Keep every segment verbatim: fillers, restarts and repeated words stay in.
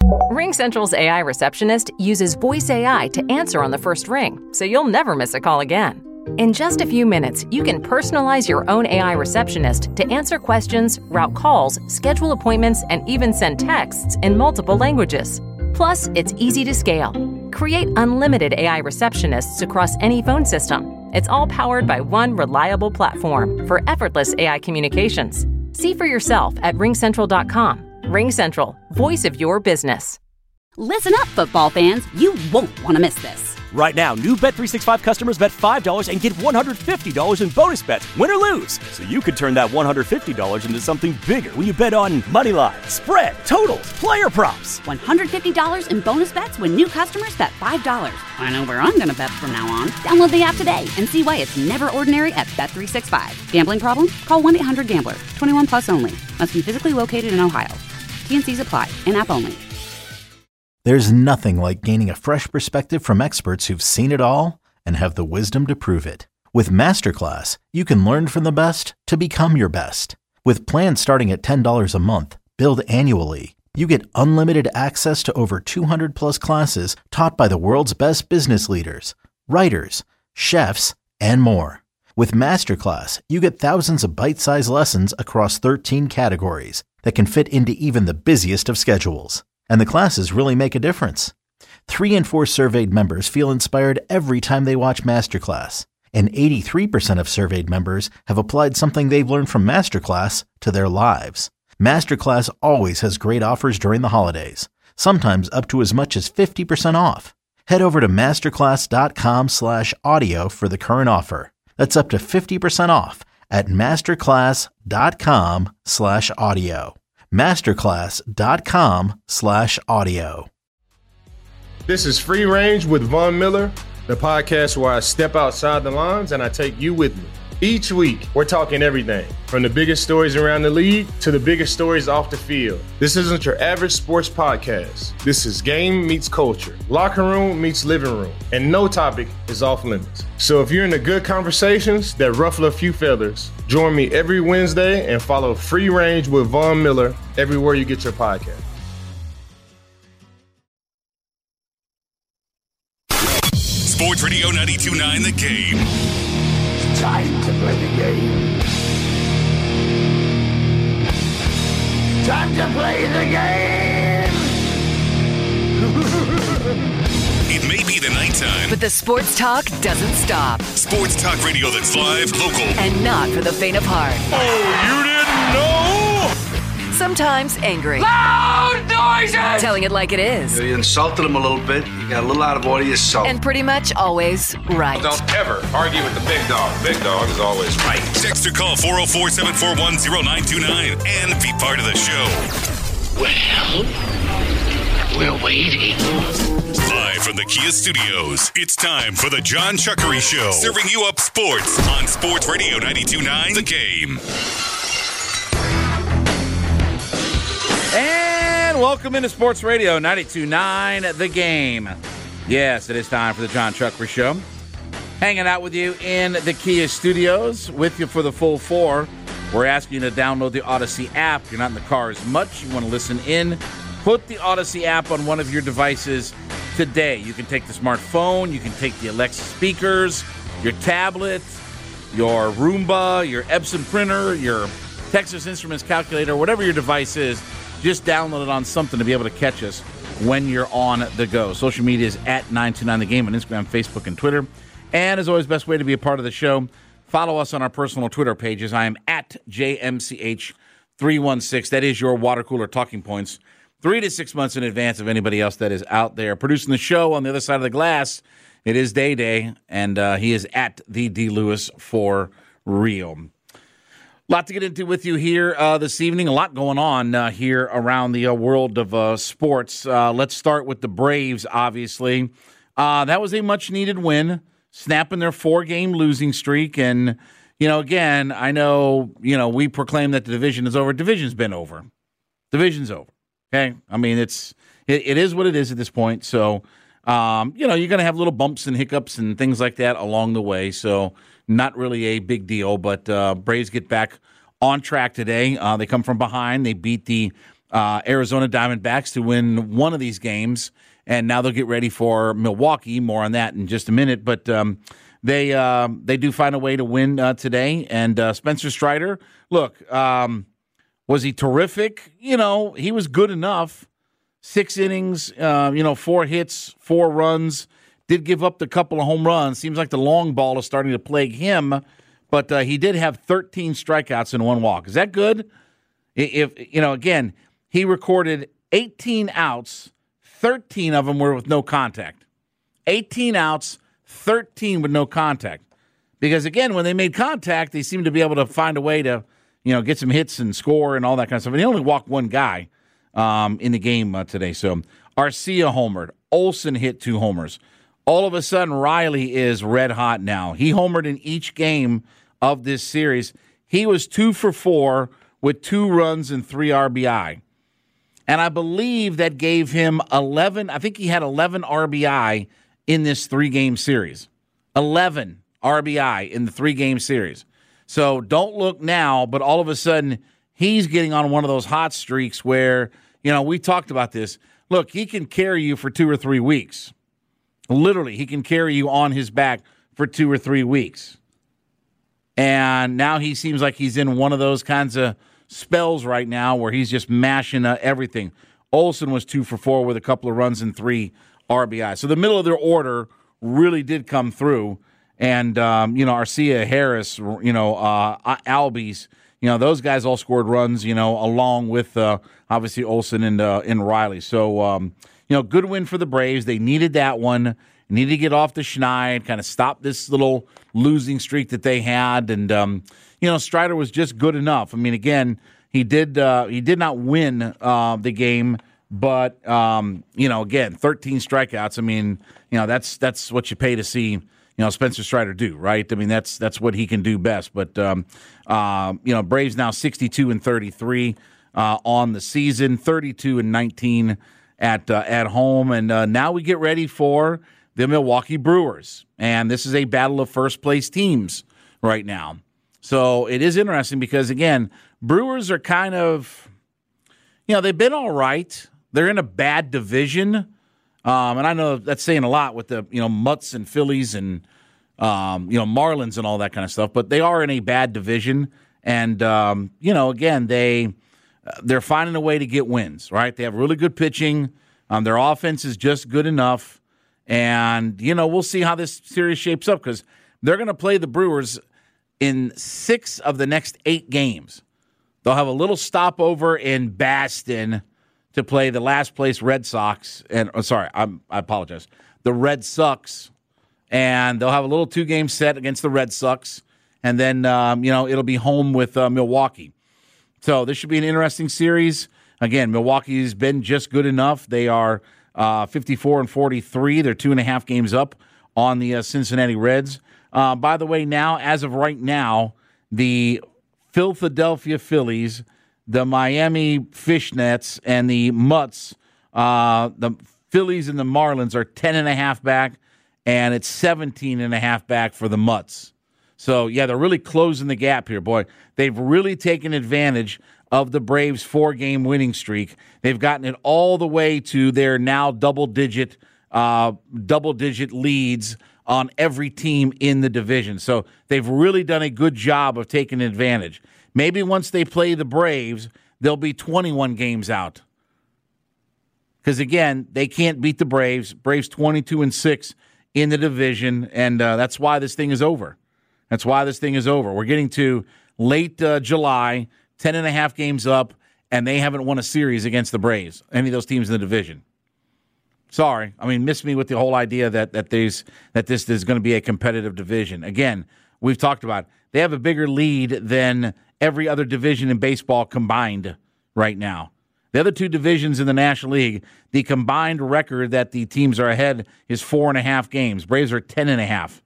RingCentral's A I receptionist uses voice A I to answer on the first ring, so you'll never miss a call again. In just a few minutes, you can personalize your own A I receptionist to answer questions, route calls, schedule appointments, and even send texts in multiple languages. Plus, it's easy to scale. Create unlimited A I receptionists across any phone system. It's all powered by one reliable platform for effortless A I communications. See for yourself at ring central dot com. RingCentral, voice of your business. Listen up, football fans. You won't want to miss this. Right now, new Bet three sixty-five customers bet five dollars and get one hundred fifty dollars in bonus bets, win or lose. So you could turn that one hundred fifty dollars into something bigger when you bet on money line, spread, totals, player props. one hundred fifty dollars in bonus bets when new customers bet five dollars. I know where I'm going to bet from now on. Download the app today and see why it's never ordinary at Bet three sixty-five. Gambling problem? Call one eight hundred gambler. twenty-one plus only. Must be physically located in Ohio. T and C's apply. In-app only. There's nothing like gaining a fresh perspective from experts who've seen it all and have the wisdom to prove it. With Masterclass, you can learn from the best to become your best. With plans starting at ten dollars a month, billed annually, you get unlimited access to over two hundred plus classes taught by the world's best business leaders, writers, chefs, and more. With Masterclass, you get thousands of bite-sized lessons across thirteen categories that can fit into even the busiest of schedules. And the classes really make a difference. Three in four surveyed members feel inspired every time they watch Masterclass. And eighty-three percent of surveyed members have applied something they've learned from Masterclass to their lives. Masterclass always has great offers during the holidays, sometimes up to as much as fifty percent off. Head over to masterclass.com slash audio for the current offer. That's up to fifty percent off at masterclass.com slash audio. masterclass.com slash audio. This is Free Range with Von Miller, the podcast where I step outside the lines and I take you with me. Each week, we're talking everything from the biggest stories around the league to the biggest stories off the field. This isn't your average sports podcast. This is game meets culture, locker room meets living room, and no topic is off limits. So if you're into good conversations that ruffle a few feathers, join me every Wednesday and follow Free Range with Von Miller everywhere you get your podcast. Sports Radio ninety-two point nine The Game. It's time to play the game. Time to play the game. It may be the nighttime, but the sports talk doesn't stop. Sports talk radio that's live, local, and not for the faint of heart. Oh, you didn't know? Sometimes angry. Loud noises! Telling it like it is. You insulted him a little bit. You got a little out of order yourself. And pretty much always right. Don't ever argue with the big dog. Big dog is always right. Text or call four oh four, seven four one, oh nine two nine and be part of the show. Well, we're waiting. Live from the Kia Studios, it's time for the John Chuckery Show. Serving you up sports on Sports Radio ninety-two point nine The Game. And welcome into Sports Radio ninety-two point nine The Game. Yes, it is time for the John Chuckery Show. Hanging out with you in the Kia Studios with you for the full four. We're asking you to download the Odyssey app. You're not in the car as much. You want to listen in. Put the Odyssey app on one of your devices today. You can take the smartphone. You can take the Alexa speakers, your tablet, your Roomba, your Epson printer, your Texas Instruments calculator, whatever your device is. Just download it on something to be able to catch us when you're on the go. Social media is at nine two nine The Game on Instagram, Facebook, and Twitter. And as always, best way to be a part of the show, follow us on our personal Twitter pages. I am at J M C H three one six. That is your water cooler talking points. Three to six months in advance of anybody else that is out there. Producing the show on the other side of the glass, it is Day Day, and uh, he is at the D. Lewis for real. A lot to get into with you here uh, this evening. A lot going on uh, here around the uh, world of uh, sports. Uh, let's start with the Braves, obviously. Uh, that was a much-needed win, snapping their four-game losing streak. And, you know, again, I know, you know, we proclaim that the division is over. Division's been over. Division's over, okay? I mean, it's it, it is what it is at this point. So, um, you know, you're going to have little bumps and hiccups and things like that along the way. So, not really a big deal, but uh, Braves get back on track today. Uh, they come from behind. They beat the uh, Arizona Diamondbacks to win one of these games, and now they'll get ready for Milwaukee. More on that in just a minute, but um, they uh, they do find a way to win uh, today. And uh, Spencer Strider, look, um, was he terrific? You know, he was good enough. Six innings, uh, you know, four hits, four runs. Did give up the couple of home runs. Seems like the long ball is starting to plague him, but uh, he did have thirteen strikeouts and one walk. Is that good? If you know, again, he recorded eighteen outs, thirteen of them were with no contact. eighteen outs, thirteen with no contact. Because again, when they made contact, they seemed to be able to find a way to, you know, get some hits and score and all that kind of stuff. And he only walked one guy um, in the game uh, today. So Arcia homered, Olson hit two homers. All of a sudden, Riley is red hot now. He homered in each game of this series. He was two for four with two runs and three R B I. And I believe that gave him eleven. I think he had eleven R B I in this three-game series. eleven R B I in the three-game series. So don't look now, but all of a sudden, he's getting on one of those hot streaks where, you know, we talked about this. Look, he can carry you for two or three weeks. Literally, he can carry you on his back for two or three weeks. And now he seems like he's in one of those kinds of spells right now where he's just mashing uh, everything. Olson was two for four with a couple of runs and three R B I. So the middle of their order really did come through. And, um, you know, Arcia, Harris, you know, uh, Albies, you know, those guys all scored runs, you know, along with, uh, obviously, Olson and, uh, and Riley. So, um, you know, good win for the Braves. They needed that one. Needed to get off the schneid, kind of stop this little losing streak that they had. And, um, you know, Strider was just good enough. I mean, again, he did uh, he did not win uh, the game, but, um, you know, again, thirteen strikeouts. I mean, you know, that's that's what you pay to see, you know, Spencer Strider do, right? I mean, that's that's what he can do best. But, um, uh, you know, Braves now sixty-two and thirty-three uh, on the season, thirty-two and nineteen at uh, at home, and uh, now we get ready for the Milwaukee Brewers, and this is a battle of first place teams right now. So it is interesting because again, Brewers are kind of, you know, they've been all right. They're in a bad division, um, and I know that's saying a lot with the you know Mutts and Phillies and um, you know Marlins and all that kind of stuff. But they are in a bad division, and um, you know, again, they. They're finding a way to get wins, right? They have really good pitching. Um, their offense is just good enough. And, you know, we'll see how this series shapes up because they're going to play the Brewers in six of the next eight games. They'll have a little stopover in Boston to play the last place Red Sox. And oh, sorry, I'm, I apologize. The Red Sox. And they'll have a little two-game set against the Red Sox. And then, um, you know, it'll be home with uh, Milwaukee. So this should be an interesting series. Again, Milwaukee's been just good enough. They are uh, fifty-four and forty-three. They're two and a half games up on the uh, Cincinnati Reds. Uh, by the way, now, as of right now, the Philadelphia Phillies, the Miami Fishnets, and the Mutts, uh, the Phillies and the Marlins are ten and a half back, and it's seventeen and a half back for the Mutts. So, yeah, they're really closing the gap here, boy. They've really taken advantage of the Braves' four-game winning streak. They've gotten it all the way to their now double-digit uh, double-digit leads on every team in the division. So they've really done a good job of taking advantage. Maybe once they play the Braves, they'll be twenty-one games out. Because, again, they can't beat the Braves. Braves twenty-two and six in the division, and uh, that's why this thing is over. That's why this thing is over. We're getting to late uh, July, ten and a half games up, and they haven't won a series against the Braves, any of those teams in the division. Sorry. I mean, miss me with the whole idea that that, there's, that this is going to be a competitive division. Again, we've talked about it. They have a bigger lead than every other division in baseball combined right now. The other two divisions in the National League, the combined record that the teams are ahead is four and a half games. Braves are ten and a half.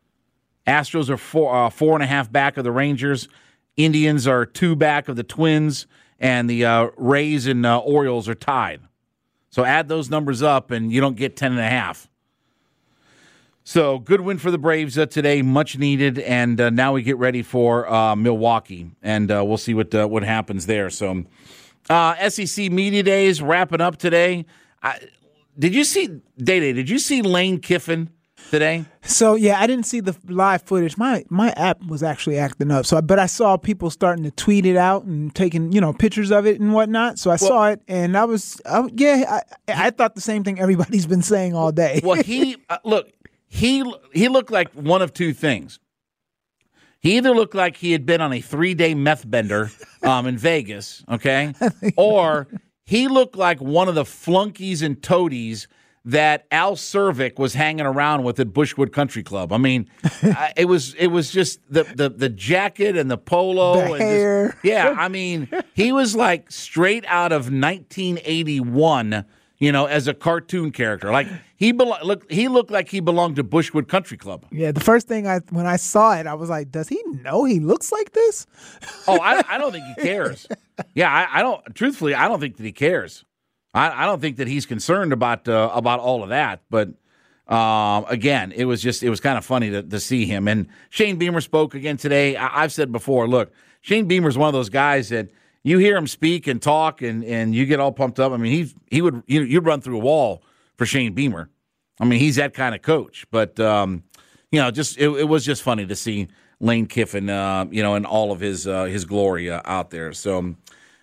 Astros are four, uh, four and a half back of the Rangers. Indians are two back of the Twins. And the uh, Rays and uh, Orioles are tied. So add those numbers up, and you don't get ten and a half. So good win for the Braves uh, today, much needed. And uh, now we get ready for uh, Milwaukee. And uh, we'll see what uh, what happens there. So Uh, S E C Media Days wrapping up today. I, did you see, Day-Day, did you see Lane Kiffin today? So, yeah, I didn't see the live footage. My my app was actually acting up. So, But I saw people starting to tweet it out and taking, you know, pictures of it and whatnot. So I well, saw it, and I was, I, yeah, I, I thought the same thing everybody's been saying all day. Well, he, uh, look, he he looked like one of two things. He either looked like he had been on a three-day meth bender um, in Vegas, okay, or he looked like one of the flunkies and toadies that Al Cervic was hanging around with at Bushwood Country Club. I mean, it was it was just the the, the jacket and the polo. The and hair. Just, yeah, I mean, he was like straight out of nineteen eighty-one, you know, as a cartoon character. Like, he belo- look, he looked like he belonged to Bushwood Country Club. Yeah, the first thing I when I saw it, I was like, does he know he looks like this? Oh, I, I don't think he cares. Yeah, I, I don't, truthfully, I don't think that he cares. I, I don't think that he's concerned about uh, about all of that. But um, again, it was just it was kind of funny to, to see him. And Shane Beamer spoke again today. I, I've said before, look, Shane Beamer's one of those guys that you hear him speak and talk, and, and you get all pumped up. I mean, he he would you you'd run through a wall for Shane Beamer. I mean, he's that kind of coach. But um, you know, just it, it was just funny to see Lane Kiffin, uh, you know, in all of his uh, his glory uh, out there. So.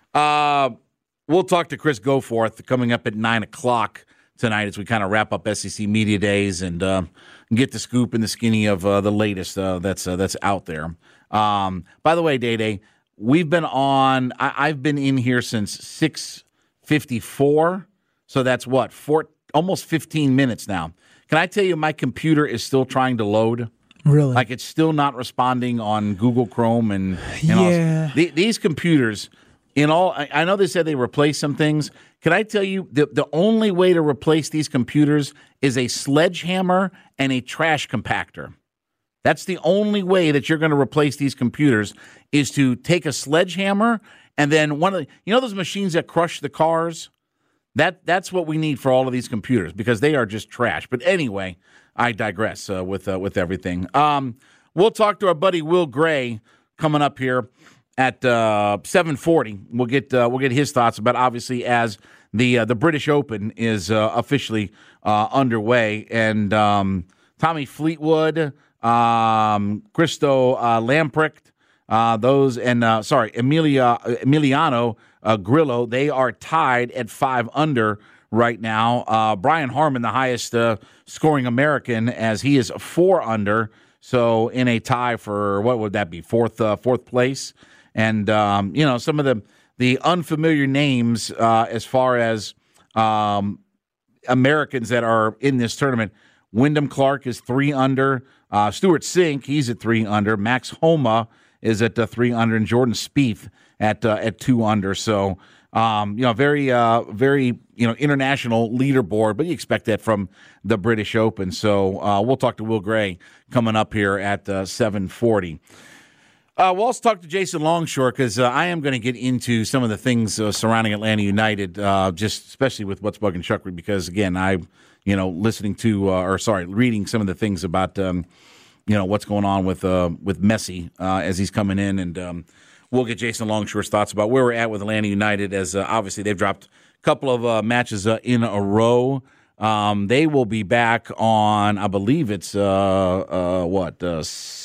Uh, We'll talk to Chris Goforth coming up at nine o'clock tonight as we kind of wrap up S E C Media Days and uh, get the scoop and the skinny of uh, the latest uh, that's uh, that's out there. Um, by the way, Day-Day, we've been on – I've been in here since six fifty-four, so that's what, four, almost fifteen minutes now. Can I tell you my computer is still trying to load? Really? Like it's still not responding on Google Chrome and, and yeah. all. The, these computers – In all, I know they said they replaced some things. Can I tell you, the, the only way to replace these computers is a sledgehammer and a trash compactor. That's the only way that you're going to replace these computers is to take a sledgehammer and then one of the, you know those machines that crush the cars? That That's what we need for all of these computers because they are just trash. But anyway, I digress uh, with uh, with everything. Um, we'll talk to our buddy Will Gray coming up here at uh, seven forty. We'll get uh, we'll get his thoughts about obviously as the uh, the British Open is uh, officially uh, underway, and um, Tommy Fleetwood, um, Christo uh, Lamprecht, uh, those and uh, sorry Emilia Emiliano uh, Grillo, they are tied at five under right now. Uh, Brian Harman, the highest uh, scoring American, as he is four under, so in a tie for what would that be fourth uh, fourth place. And, um, you know, some of the, the unfamiliar names uh, as far as um, Americans that are in this tournament. Wyndham Clark is three under. Uh, Stuart Sink, he's at three under. Max Homa is at uh, three under. And Jordan Spieth at uh, at two under. So, um, you know, very, uh, very, you know, international leaderboard. But you expect that from the British Open. So uh, we'll talk to Will Gray coming up here at uh, seven forty. Uh, we'll also talk to Jason Longshore because uh, I am going to get into some of the things uh, surrounding Atlanta United, uh, just especially with what's bugging Chuckery. Because again, I, you know, listening to uh, or sorry, reading some of the things about, um, you know, what's going on with uh, with Messi uh, as he's coming in, and um, we'll get Jason Longshore's thoughts about where we're at with Atlanta United. As uh, obviously they've dropped a couple of uh, matches uh, in a row. Um, they will be back on, I believe it's uh, uh, what. Uh,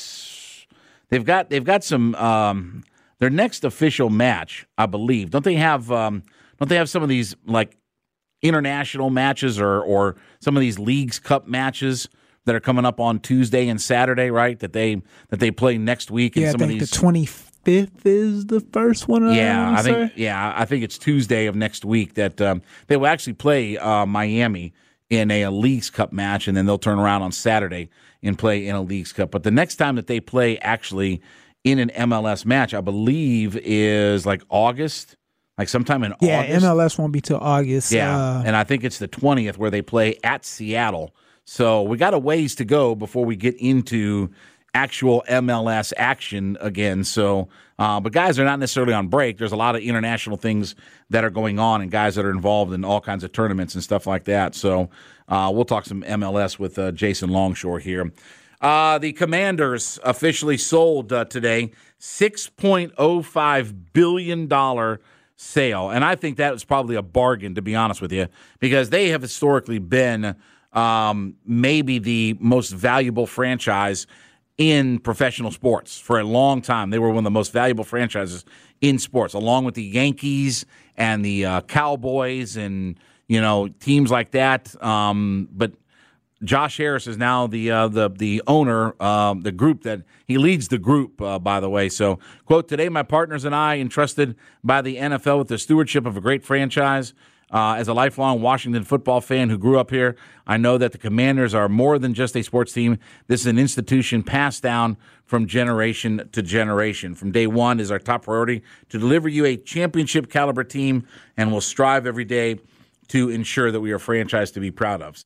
They've got they've got some um, their next official match, I believe. Don't they have um, don't they have some of these like international matches or or some of these Leagues Cup matches that are coming up on Tuesday and Saturday, right? That they that they play next week. Yeah, and some I think of these... the twenty-fifth is the first one. Yeah, I, I think say? yeah, I think it's Tuesday of next week that um, they will actually play uh, Miami in a, a Leagues Cup match, and then they'll turn around on Saturday and play in a Leagues Cup. But the next time that they play actually in an M L S match, I believe, is like August, like sometime in yeah, August. Yeah, M L S won't be till August. Yeah, uh, and I think it's the twentieth where they play at Seattle. So we got a ways to go before we get into actual M L S action again. So, uh, but guys are not necessarily on break. There's a lot of international things that are going on and guys that are involved in all kinds of tournaments and stuff like that. So uh, we'll talk some M L S with uh, Jason Longshore here. Uh, the Commanders officially sold uh, today six point oh five billion dollars sale. And I think that was probably a bargain, to be honest with you, because they have historically been um, maybe the most valuable franchise in professional sports for a long time. They were one of the most valuable franchises in sports, along with the Yankees and the uh, Cowboys and, you know, teams like that. Um, but Josh Harris is now the uh, the the owner, um, the group that he leads the group, uh, by the way. So, quote, today my partners and I, entrusted by the N F L with the stewardship of a great franchise. Uh, as a lifelong Washington football fan who grew up here, I know that the Commanders are more than just a sports team. This is an institution passed down from generation to generation. From day one is our top priority to deliver you a championship caliber team, and we'll strive every day to ensure that we are a franchise to be proud of.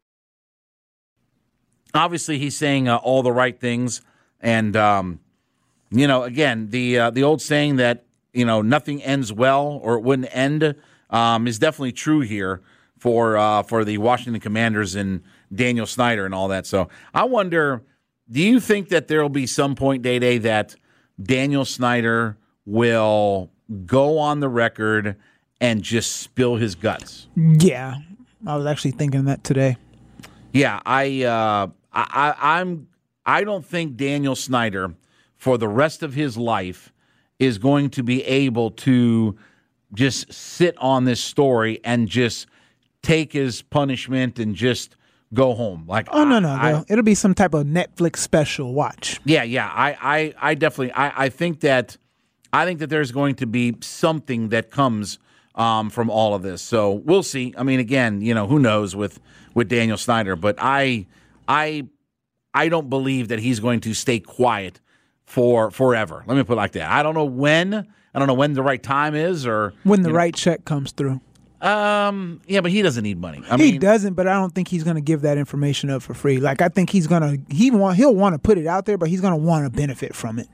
Obviously, he's saying uh, all the right things, and um, you know, again, the uh, the old saying that you know nothing ends well or it wouldn't end um, is definitely true here for uh, for the Washington Commanders and Daniel Snyder and all that. So, I wonder, do you think that there will be some point, Day Day, that Daniel Snyder will go on the record and just spill his guts? Yeah, I was actually thinking that today. Yeah, I. Uh, I, I'm. I don't think Daniel Snyder, for the rest of his life, is going to be able to just sit on this story and just take his punishment and just go home. Like, oh no, no, I, no. It'll be some type of Netflix special. Watch. Yeah, yeah. I, I, I definitely. I, I think that. I think that there's going to be something that comes um, from all of this. So we'll see. I mean, again, you know, who knows with with Daniel Snyder, but I. I I don't believe that he's going to stay quiet for forever. Let me put it like that. I don't know when. I don't know when the right time is, or when the you know. right check comes through. Um. Yeah, but he doesn't need money. I he mean, doesn't, but I don't think he's going to give that information up for free. Like I think he's going to he want he'll want to put it out there, but he's going to want to benefit from it.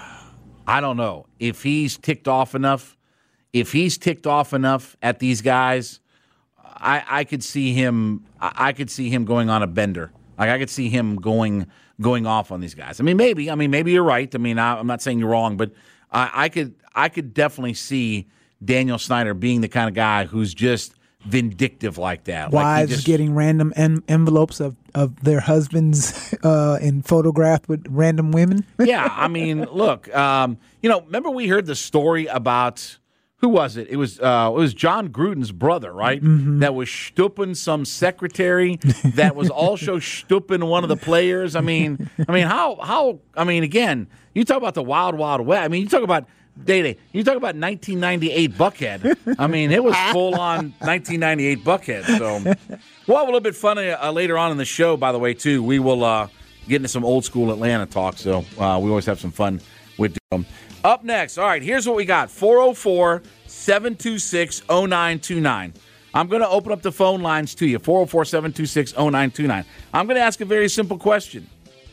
I don't know if he's ticked off enough. If he's ticked off enough at these guys, I I could see him. I could see him going on a bender. Like I could see him going going off on these guys. I mean, maybe. I mean, maybe you're right. I mean, I, I'm not saying you're wrong, but I, I could I could definitely see Daniel Snyder being the kind of guy who's just vindictive like that. Wives like just, getting random en- envelopes of, of their husbands uh, and photographed with random women. Yeah, I mean, look, um, you know, remember we heard the story about. Who was it? It was uh, it was John Gruden's brother, right? Mm-hmm. That was stooping some secretary that was also stooping one of the players. I mean, I mean, how how? I mean, again, you talk about the wild, wild west. I mean, you talk about Day Day. You talk about nineteen ninety-eight Buckhead. I mean, it was full on nineteen ninety-eight Buckhead. So we'll have a little bit funny uh, later on in the show. By the way, too, we will uh, get into some old school Atlanta talk. So uh, we always have some fun with them. Up next, all right, here's what we got. four oh four, seven two six, oh nine two nine. I'm going to open up the phone lines to you, four oh four, seven two six, oh nine two nine. I'm going to ask a very simple question.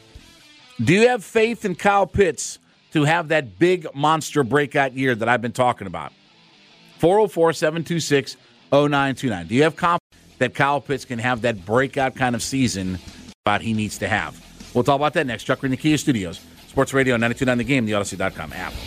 Do you have faith in Kyle Pitts to have that big monster breakout year that I've been talking about? four oh four, seven two six, oh nine two nine. Do you have confidence that Kyle Pitts can have that breakout kind of season that he needs to have? We'll talk about that next. Chuck Green, the Kia Studios. Sports Radio ninety-two point nine The Game, the Odyssey dot com app.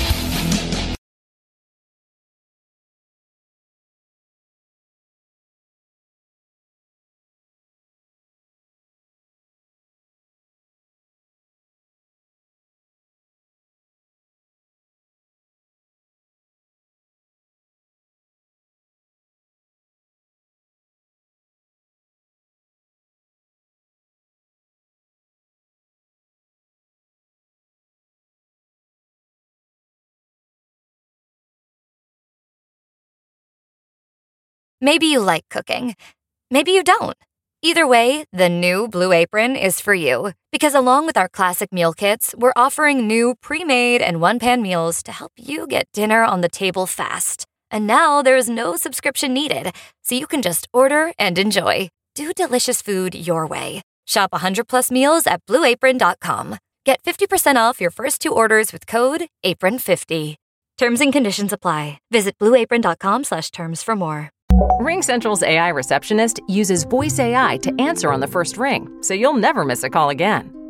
Maybe you like cooking. Maybe you don't. Either way, the new Blue Apron is for you. Because along with our classic meal kits, we're offering new pre-made and one-pan meals to help you get dinner on the table fast. And now there's no subscription needed, so you can just order and enjoy. Do delicious food your way. Shop one hundred plus meals at blue apron dot com. Get fifty percent off your first two orders with code apron fifty. Terms and conditions apply. Visit blue apron dot com slash terms for more. RingCentral's A I receptionist uses voice A I to answer on the first ring, so you'll never miss a call again.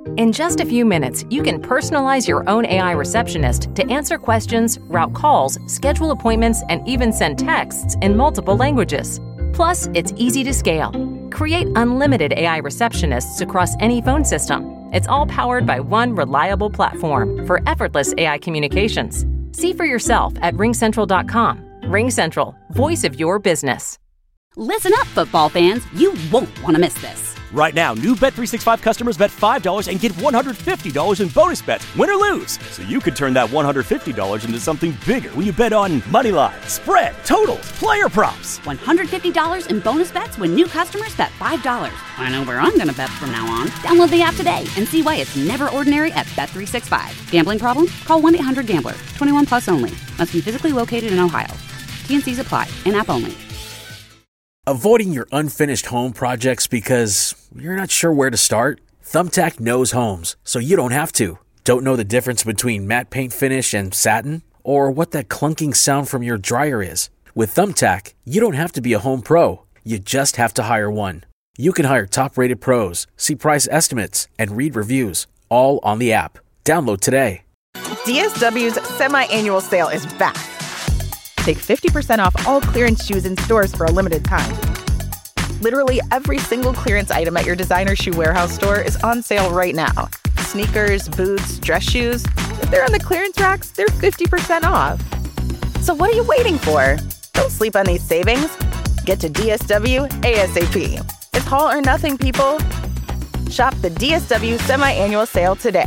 In just a few minutes, you can personalize your own A I receptionist to answer questions, route calls, schedule appointments, and even send texts in multiple languages. Plus, it's easy to scale. Create unlimited A I receptionists across any phone system. It's all powered by one reliable platform for effortless A I communications. See for yourself at ring central dot com. RingCentral, voice of your business. Listen up, football fans. You won't want to miss this. Right now, new Bet three sixty-five customers bet five dollars and get one hundred fifty dollars in bonus bets, win or lose. So you could turn that one hundred fifty dollars into something bigger when you bet on money line, spread, totals, player props. one hundred fifty dollars in bonus bets when new customers bet five dollars. I know where I'm going to bet from now on. Download the app today and see why it's never ordinary at Bet three sixty-five. Gambling problem? Call one eight hundred gambler. twenty-one plus only. Must be physically located in Ohio. T N Cs apply. In-app only. Avoiding your unfinished home projects because you're not sure where to start? Thumbtack knows homes, so you don't have to. Don't know the difference between matte paint finish and satin? Or what that clunking sound from your dryer is? With Thumbtack, you don't have to be a home pro. You just have to hire one. You can hire top-rated pros, see price estimates, and read reviews, all on the app. Download today. D S W's semi-annual sale is back. Take fifty percent off all clearance shoes in stores for a limited time. Literally every single clearance item at your designer shoe warehouse store is on sale right now. Sneakers, boots, dress shoes. If they're on the clearance racks, they're fifty percent off. So what are you waiting for? Don't sleep on these savings. Get to D S W ASAP. It's haul or nothing, people. Shop the D S W semi-annual sale today.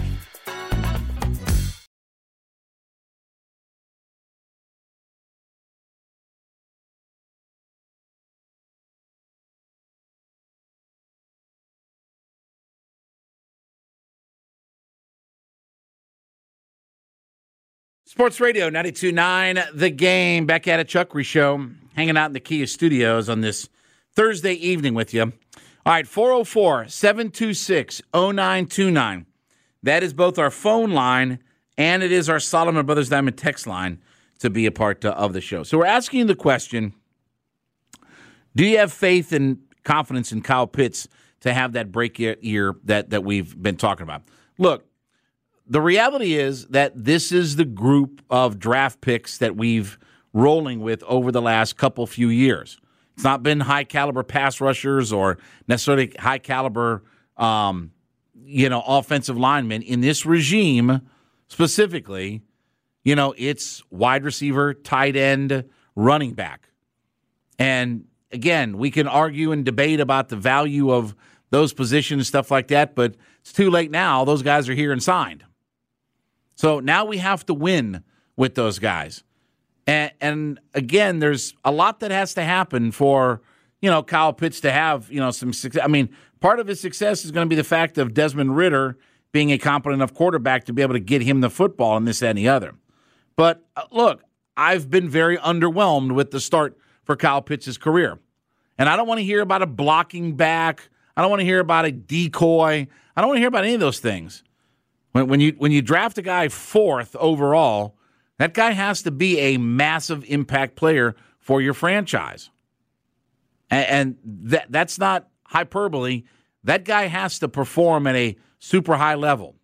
Sports Radio ninety-two point nine, The Game. Back at it, Chuckery Show. Hanging out in the Kia Studios on this Thursday evening with you. All right, four oh four, seven two six, oh nine two nine. That is both our phone line and it is our Solomon Brothers Diamond text line to be a part uh, of the show. So we're asking you the question, do you have faith and confidence in Kyle Pitts to have that break year that, that we've been talking about? Look, the reality is that this is the group of draft picks that we've rolling with over the last couple few years. It's not been high-caliber pass rushers or necessarily high-caliber, um, you know, offensive linemen. In this regime specifically, you know, it's wide receiver, tight end, running back. And, again, we can argue and debate about the value of those positions, stuff like that, but it's too late now. Those guys are here and signed. So now we have to win with those guys. And, and again, there's a lot that has to happen for, you know, Kyle Pitts to have, you know, some success. I mean, part of his success is going to be the fact of Desmond Ridder being a competent enough quarterback to be able to get him the football and this, that, and the other. But uh, look, I've been very underwhelmed with the start for Kyle Pitts' career. And I don't want to hear about a blocking back. I don't want to hear about a decoy. I don't want to hear about any of those things. When, when you when you draft a guy fourth overall, that guy has to be a massive impact player for your franchise. And, and that that's not hyperbole. That guy has to perform at a super high level.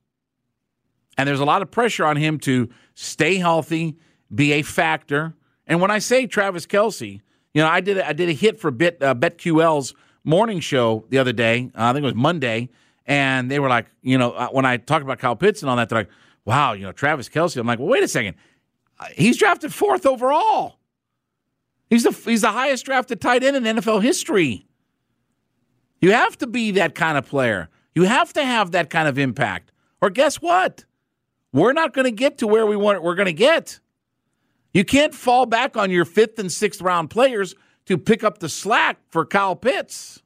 And there's a lot of pressure on him to stay healthy, be a factor. And when I say Travis Kelce, you know, I did a, I did a hit for Bet, uh, BetQL's morning show the other day. Uh, I think it was Monday. And they were like, you know, when I talked about Kyle Pitts and all that, they're like, wow, you know, Travis Kelce. I'm like, well, wait a second. He's drafted fourth overall. He's the he's the highest drafted tight end in N F L history. You have to be that kind of player. You have to have that kind of impact. Or guess what? We're not going to get to where we want we're going to get. You can't fall back on your fifth and sixth round players to pick up the slack for Kyle Pitts.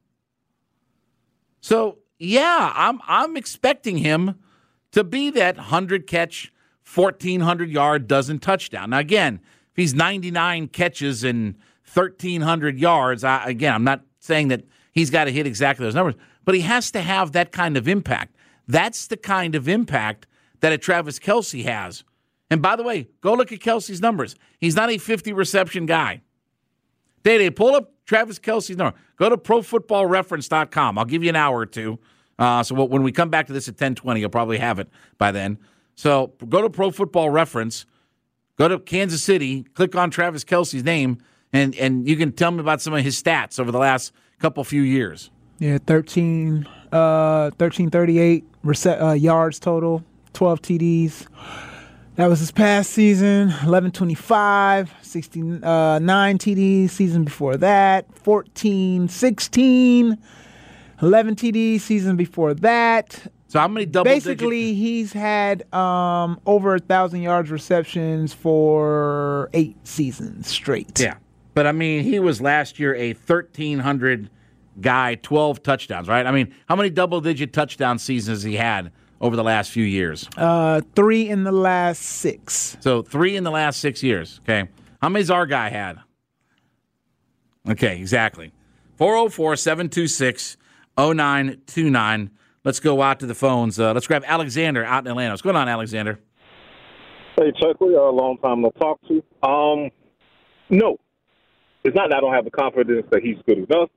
So, yeah, I'm I'm expecting him to be that hundred catch, fourteen hundred yard, dozen touchdown. Now, again, if he's ninety-nine catches and thirteen hundred yards, I, again, I'm not saying that he's got to hit exactly those numbers, but he has to have that kind of impact. That's the kind of impact that a Travis Kelce has. And by the way, go look at Kelce's numbers. He's not a fifty reception guy. Day-Day, pull up Travis Kelce's number. Go to pro football reference dot com. I'll give you an hour or two. Uh, so when we come back to this at ten twenty, you'll probably have it by then. So go to Pro Football Reference, go to Kansas City, click on Travis Kelce's name, and, and you can tell me about some of his stats over the last couple few years. Yeah, thirteen, uh, thirteen thirty-eight rece- uh, yards total, twelve T Ds. That was his past season. eleven twenty-five, sixty-nine T Ds. Season before that, fourteen sixteen, eleven T Ds. Season before that. So how many double Basically, digit? he's had um, over a thousand yards receptions for eight seasons straight. Yeah, but I mean, he was last year a thirteen hundred guy, twelve touchdowns, right? I mean, how many double-digit touchdown seasons has he had over the last few years? Uh, three in the last six. So three in the last six years, okay. How many's our guy had? Okay, exactly. four oh four, seven two six, oh nine two nine. Let's go out to the phones. Uh, let's grab Alexander out in Atlanta. What's going on, Alexander? Hey, Chuck, we are a long time to talk to. Um, no. It's not that I don't have the confidence that he's good enough.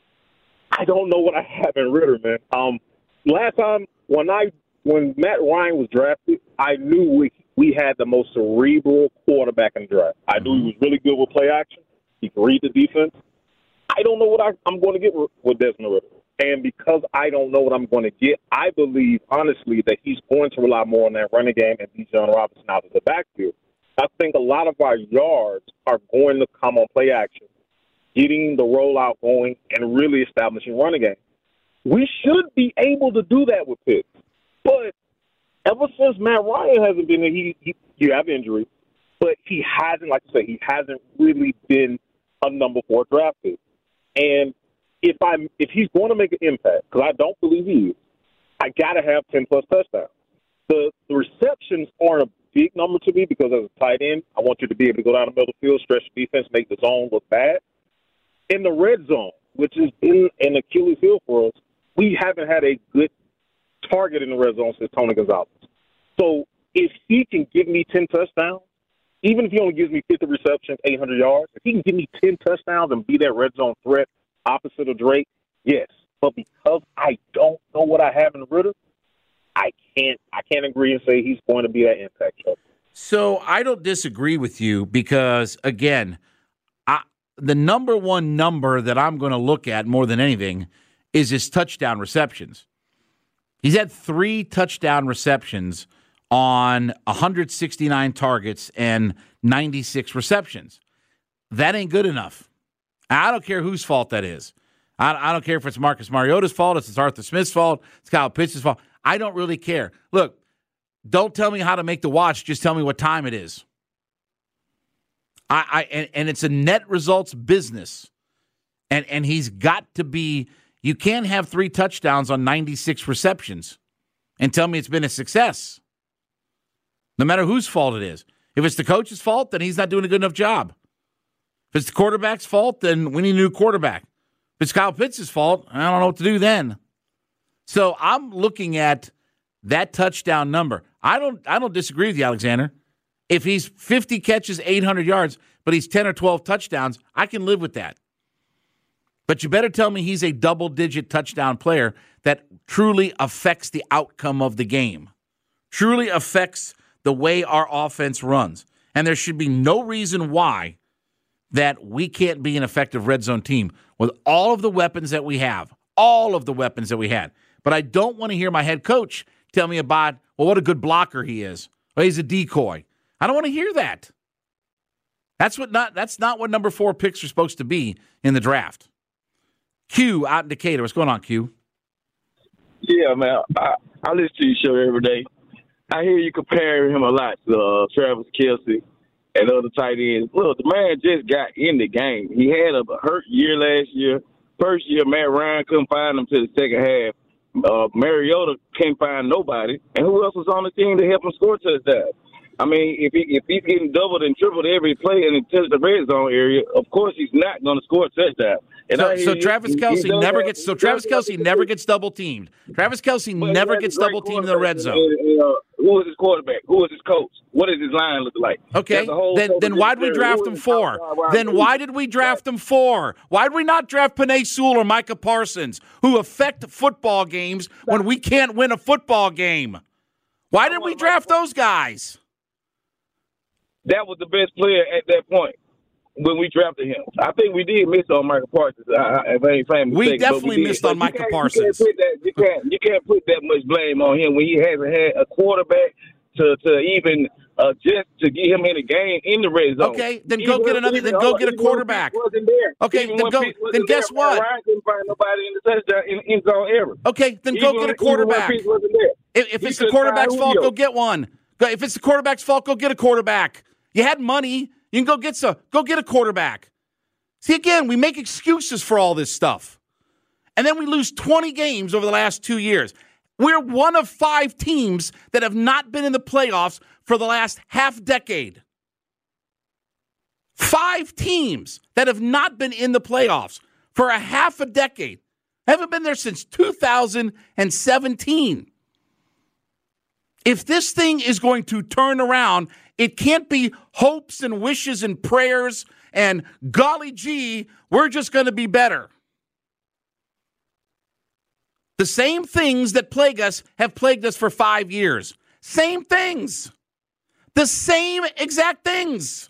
I don't know what I have in Ritter, man. Um, last time when I when Matt Ryan was drafted, I knew we we had the most cerebral quarterback in the draft. I knew he was really good with play action. He could read the defense. I don't know what I, I'm going to get with Desmond Ritter. And because I don't know what I'm going to get, I believe, honestly, that he's going to rely more on that running game and Bijan Robinson out of the backfield. I think a lot of our yards are going to come on play action, getting the rollout going, and really establishing running game. We should be able to do that with Pitts. But ever since Matt Ryan hasn't been there, he, he, you have injury, but he hasn't, like I say, he hasn't really been a number four draft pick. And if I'm if he's going to make an impact, because I don't believe he is, I got to have ten-plus touchdowns. The, the receptions aren't a big number to me because as a tight end, I want you to be able to go down the middle of the field, stretch the defense, make the zone look bad. In the red zone, which has been an Achilles heel for us, we haven't had a good target in the red zone since Tony Gonzalez. So if he can give me ten touchdowns, even if he only gives me fifty receptions, eight hundred yards, if he can give me ten touchdowns and be that red zone threat opposite of Drake, yes. But because I don't know what I have in Ritter, I can't I can't agree and say he's going to be that impact player. So I don't disagree with you because, again, I, the number one number that I'm going to look at more than anything is his touchdown receptions. He's had three touchdown receptions on one hundred sixty-nine targets and ninety-six receptions. That ain't good enough. I don't care whose fault that is. I, I don't care if it's Marcus Mariota's fault, if it's Arthur Smith's fault, it's Kyle Pitts' fault. I don't really care. Look, don't tell me how to make the watch. Just tell me what time it is. I, I and, and it's a net results business. And and he's got to be – you can't have three touchdowns on ninety-six receptions and tell me it's been a success, no matter whose fault it is. If it's the coach's fault, then he's not doing a good enough job. If it's the quarterback's fault, then we need a new quarterback. If it's Kyle Pitts' fault, I don't know what to do then. So I'm looking at that touchdown number. I don't I don't disagree with you, Alexander. If he's fifty catches, eight hundred yards, but he's ten or twelve touchdowns, I can live with that. But you better tell me he's a double-digit touchdown player that truly affects the outcome of the game, truly affects the way our offense runs. And there should be no reason why that we can't be an effective red zone team with all of the weapons that we have, all of the weapons that we had. But I don't want to hear my head coach tell me about, well, what a good blocker he is. Well, he's a decoy. I don't want to hear that. That's what not. That's not what number four picks are supposed to be in the draft. Q out in Decatur. What's going on, Q? Yeah, man. I, I listen to your show every day. I hear you compare him a lot to uh, Travis Kelce and other tight ends. Look, the man just got in the game. He had a hurt year last year. First year, Matt Ryan couldn't find him to the second half. Uh, Mariota can't find nobody. And who else was on the team to help him score touchdowns? I mean, if he if he's getting doubled and tripled every play and into the red zone area, of course he's not going to score a touchdown. And so, I hear so you. Travis He- Kelce he does never have- gets. So he Travis does have Kelce to- never gets double teamed. Travis Kelce But he never has a gets great double teamed in the red quarterback. zone. And, and, uh, who is his quarterback? Who is his coach? What does his line look like? Okay, There's a whole then separate then why'd we area. draft Who him is for? outside wide Then receiver? why did we draft him for? Why did we not draft Penei Sewell or Micah Parsons, who affect football games when we can't win a football game? Why did we draft those guys? That was the best player at that point when we drafted him. I think we did miss on Michael Parsons. I, I, if I ain't saying We mistake, definitely but we did. missed But on you Micah can't- Parsons. You can't, put that, you, can't, you can't put that much blame on him when he hasn't had a quarterback to, to even uh, just to get him in the game in the red zone. Okay, then Even go get when- another. even- Then go oh, get a even when quarterback. Pitts wasn't there. Okay, Even then when go. Pitts wasn't Then guess there, Matt what? Ryan couldn't find nobody in the touchdown in end zone ever. Okay, then Even go when- get a even when quarterback. Pitts wasn't there. If, if He it's the couldn't quarterback's find fault, Julio. go get one. Go- If it's the quarterback's fault, go get a quarterback. You had money. You can go get some. Go get a quarterback. See, again, we make excuses for all this stuff. And then we lose twenty games over the last two years. We're one of five teams that have not been in the playoffs for the last half decade. Five teams that have not been in the playoffs for a half a decade. Haven't been there since two thousand seventeen. If this thing is going to turn around, it can't be hopes and wishes and prayers and golly gee, we're just going to be better. The same things that plague us have plagued us for five years. Same things. The same exact things.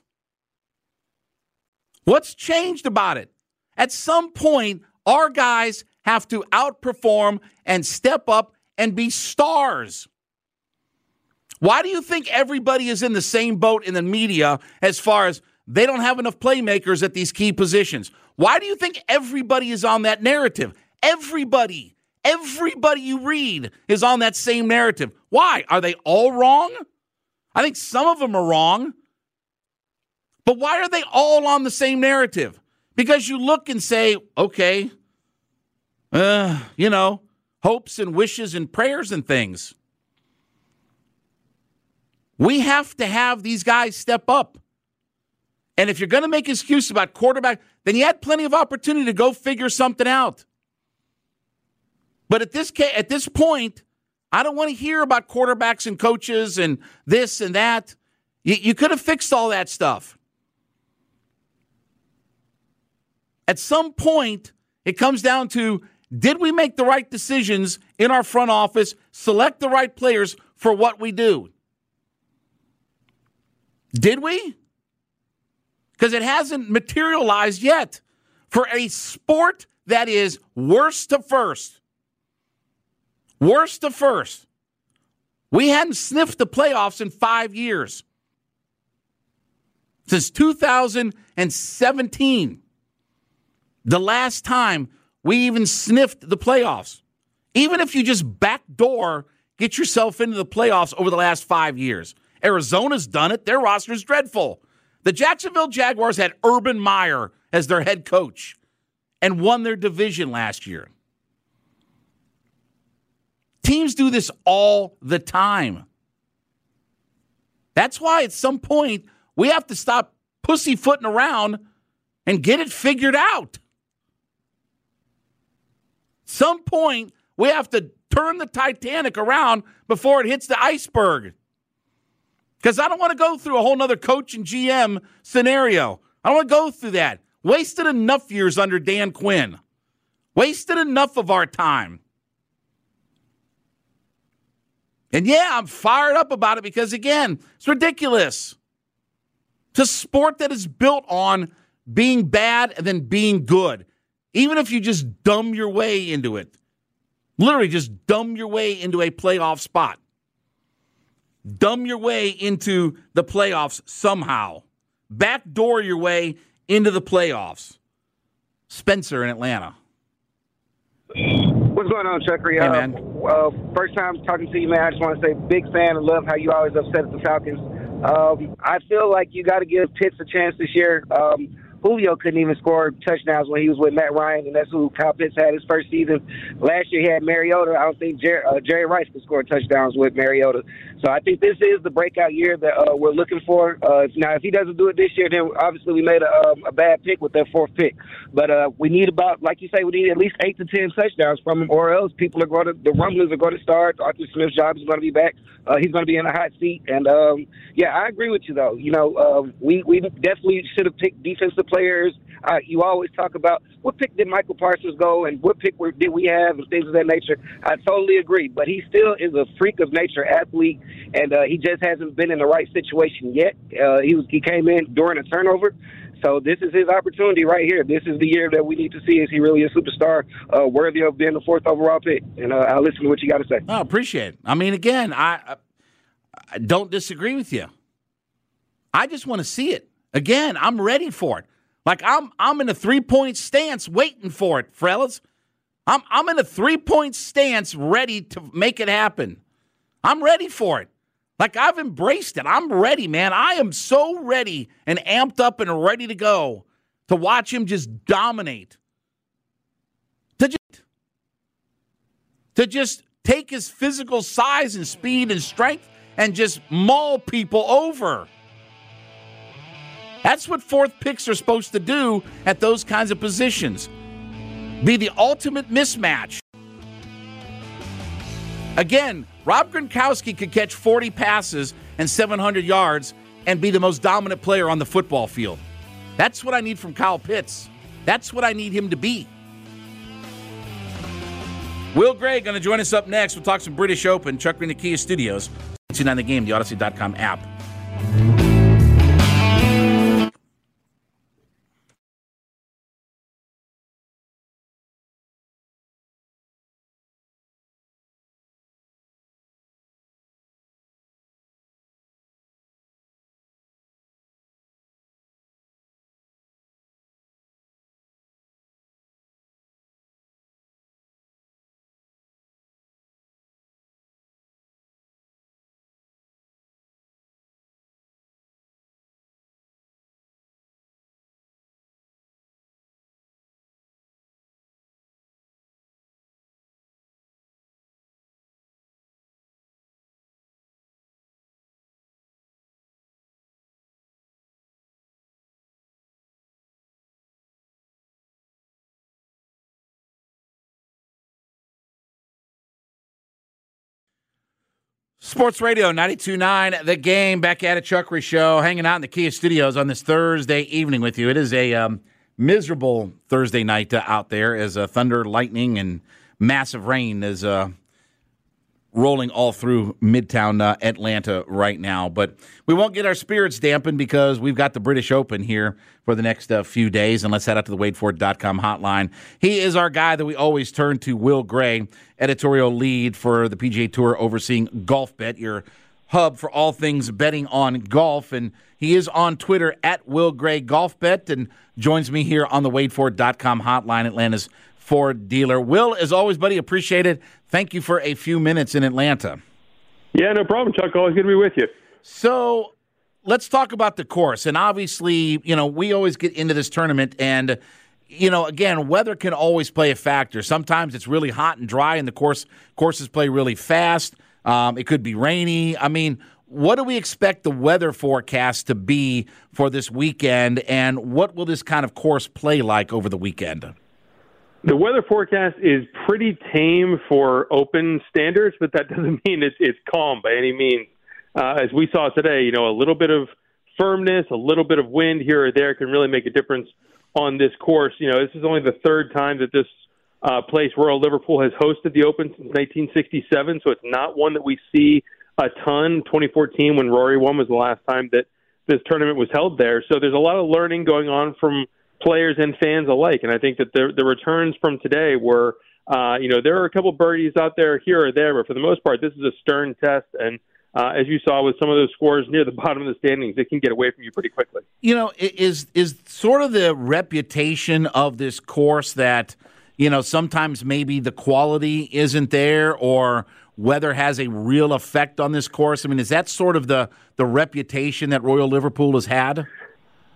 What's changed about it? At some point, our guys have to outperform and step up and be stars. Why do you think everybody is in the same boat in the media as far as they don't have enough playmakers at these key positions? Why do you think everybody is on that narrative? Everybody, everybody you read is on that same narrative. Why? Are they all wrong? I think some of them are wrong. But why are they all on the same narrative? Because you look and say, okay, uh, you know, hopes and wishes and prayers and things. We have to have these guys step up. And if you're going to make excuses about quarterback, then you had plenty of opportunity to go figure something out. But at this ca- at this point, I don't want to hear about quarterbacks and coaches and this and that. You, you could have fixed all that stuff. At some point, it comes down to, did we make the right decisions in our front office, select the right players for what we do? Did we? Because it hasn't materialized yet. For a sport that is worst to first, worst to first, we hadn't sniffed the playoffs in five years. Since two thousand seventeen, the last time we even sniffed the playoffs. Even if you just backdoor get yourself into the playoffs over the last five years. Arizona's done it. Their roster's dreadful. The Jacksonville Jaguars had Urban Meyer as their head coach and won their division last year. Teams do this all the time. That's why at some point we have to stop pussyfooting around and get it figured out. Some point we have to turn the Titanic around before it hits the iceberg. Because I don't want to go through a whole nother coach and G M scenario. I don't want to go through that. Wasted enough years under Dan Quinn. Wasted enough of our time. And yeah, I'm fired up about it because, again, it's ridiculous. It's a sport that is built on being bad and then being good. Even if you just dumb your way into it. Literally just dumb your way into a playoff spot. Dumb your way into the playoffs somehow. Backdoor your way into the playoffs. Spencer in Atlanta. What's going on, Chuckery? Hey, uh, man. Uh, first time talking to you, man. I just want to say big fan and love how you always upset at the Falcons. Um, I feel like you got to give Pitts a chance this year. Um, Julio couldn't even score touchdowns when he was with Matt Ryan, and that's who Kyle Pitts had his first season. Last year he had Mariota. I don't think Jer- uh, Jerry Rice could score touchdowns with Mariota. So I think this is the breakout year that uh, we're looking for. Uh, now, if he doesn't do it this year, then obviously we made a, um, a bad pick with that fourth pick. But uh, we need about, like you say, we need at least eight to ten touchdowns from him, or else people are going to, the rumblings are going to start. Arthur Smith's job is going to be back. Uh, he's going to be in a hot seat. And, um, yeah, I agree with you, though. You know, uh, we, we definitely should have picked defensive players. Uh, you always talk about what pick did Michael Parsons go and what pick were, did we have and things of that nature. I totally agree. But he still is a freak of nature athlete, and uh, he just hasn't been in the right situation yet. Uh, he was he came in during a turnover. So this is his opportunity right here. This is the year that we need to see, is he really a superstar uh, worthy of being the fourth overall pick? And uh, I'll listen to what you got to say. I appreciate it. I mean, again, I, I don't disagree with you. I just want to see it. Again, I'm ready for it. Like, I'm I'm in a three-point stance waiting for it, fellas. I'm, I'm in a three-point stance ready to make it happen. I'm ready for it. Like, I've embraced it. I'm ready, man. I am so ready and amped up and ready to go to watch him just dominate. To just, to just take his physical size and speed and strength and just maul people over. That's what fourth picks are supposed to do at those kinds of positions. Be the ultimate mismatch. Again, Rob Gronkowski could catch forty passes and seven hundred yards and be the most dominant player on the football field. That's what I need from Kyle Pitts. That's what I need him to be. Will Gray going to join us up next. We'll talk some British Open. Chuck Green, the Kia Studios. Tune on the game, the Odyssey dot com app. Sports Radio ninety-two point nine, The Game, back at it, Chuckery Show, hanging out in the Kia Studios on this Thursday evening with you. It is a um, miserable Thursday night uh, out there as uh, thunder, lightning, and massive rain is uh, rolling all through Midtown uh, Atlanta right now. But we won't get our spirits dampened because we've got the British Open here for the next uh, few days. And let's head out to the wait for it dot com hotline. He is our guy that we always turn to, Will Gray, editorial lead for the P G A Tour, overseeing GolfBet, your hub for all things betting on golf. And he is on Twitter at Will Gray GolfBet and joins me here on the wait for it dot com hotline, Atlanta's Ford dealer. Will, as always, buddy, appreciate it. Thank you for a few minutes in Atlanta. Yeah, no problem, Chuck. Always good to be with you. So let's talk about the course. And obviously, you know, we always get into this tournament and, you know, again, weather can always play a factor. Sometimes it's really hot and dry and the course courses play really fast. Um, it could be rainy. I mean, what do we expect the weather forecast to be for this weekend, and what will this kind of course play like over the weekend? The weather forecast is pretty tame for open standards, but that doesn't mean it's, it's calm by any means. Uh, as we saw today, you know, a little bit of firmness, a little bit of wind here or there can really make a difference on this course. You know, this is only the third time that this uh, place, Royal Liverpool, has hosted the Open since nineteen sixty-seven, so it's not one that we see a ton. twenty fourteen, when Rory won, was the last time that this tournament was held there. So there's a lot of learning going on from players and fans alike, and I think that the, the returns from today were, uh, you know, there are a couple birdies out there here or there, but for the most part, this is a stern test, and uh, as you saw with some of those scores near the bottom of the standings, it can get away from you pretty quickly. You know, is is sort of the reputation of this course that, you know, sometimes maybe the quality isn't there or weather has a real effect on this course? I mean, is that sort of the, the reputation that Royal Liverpool has had?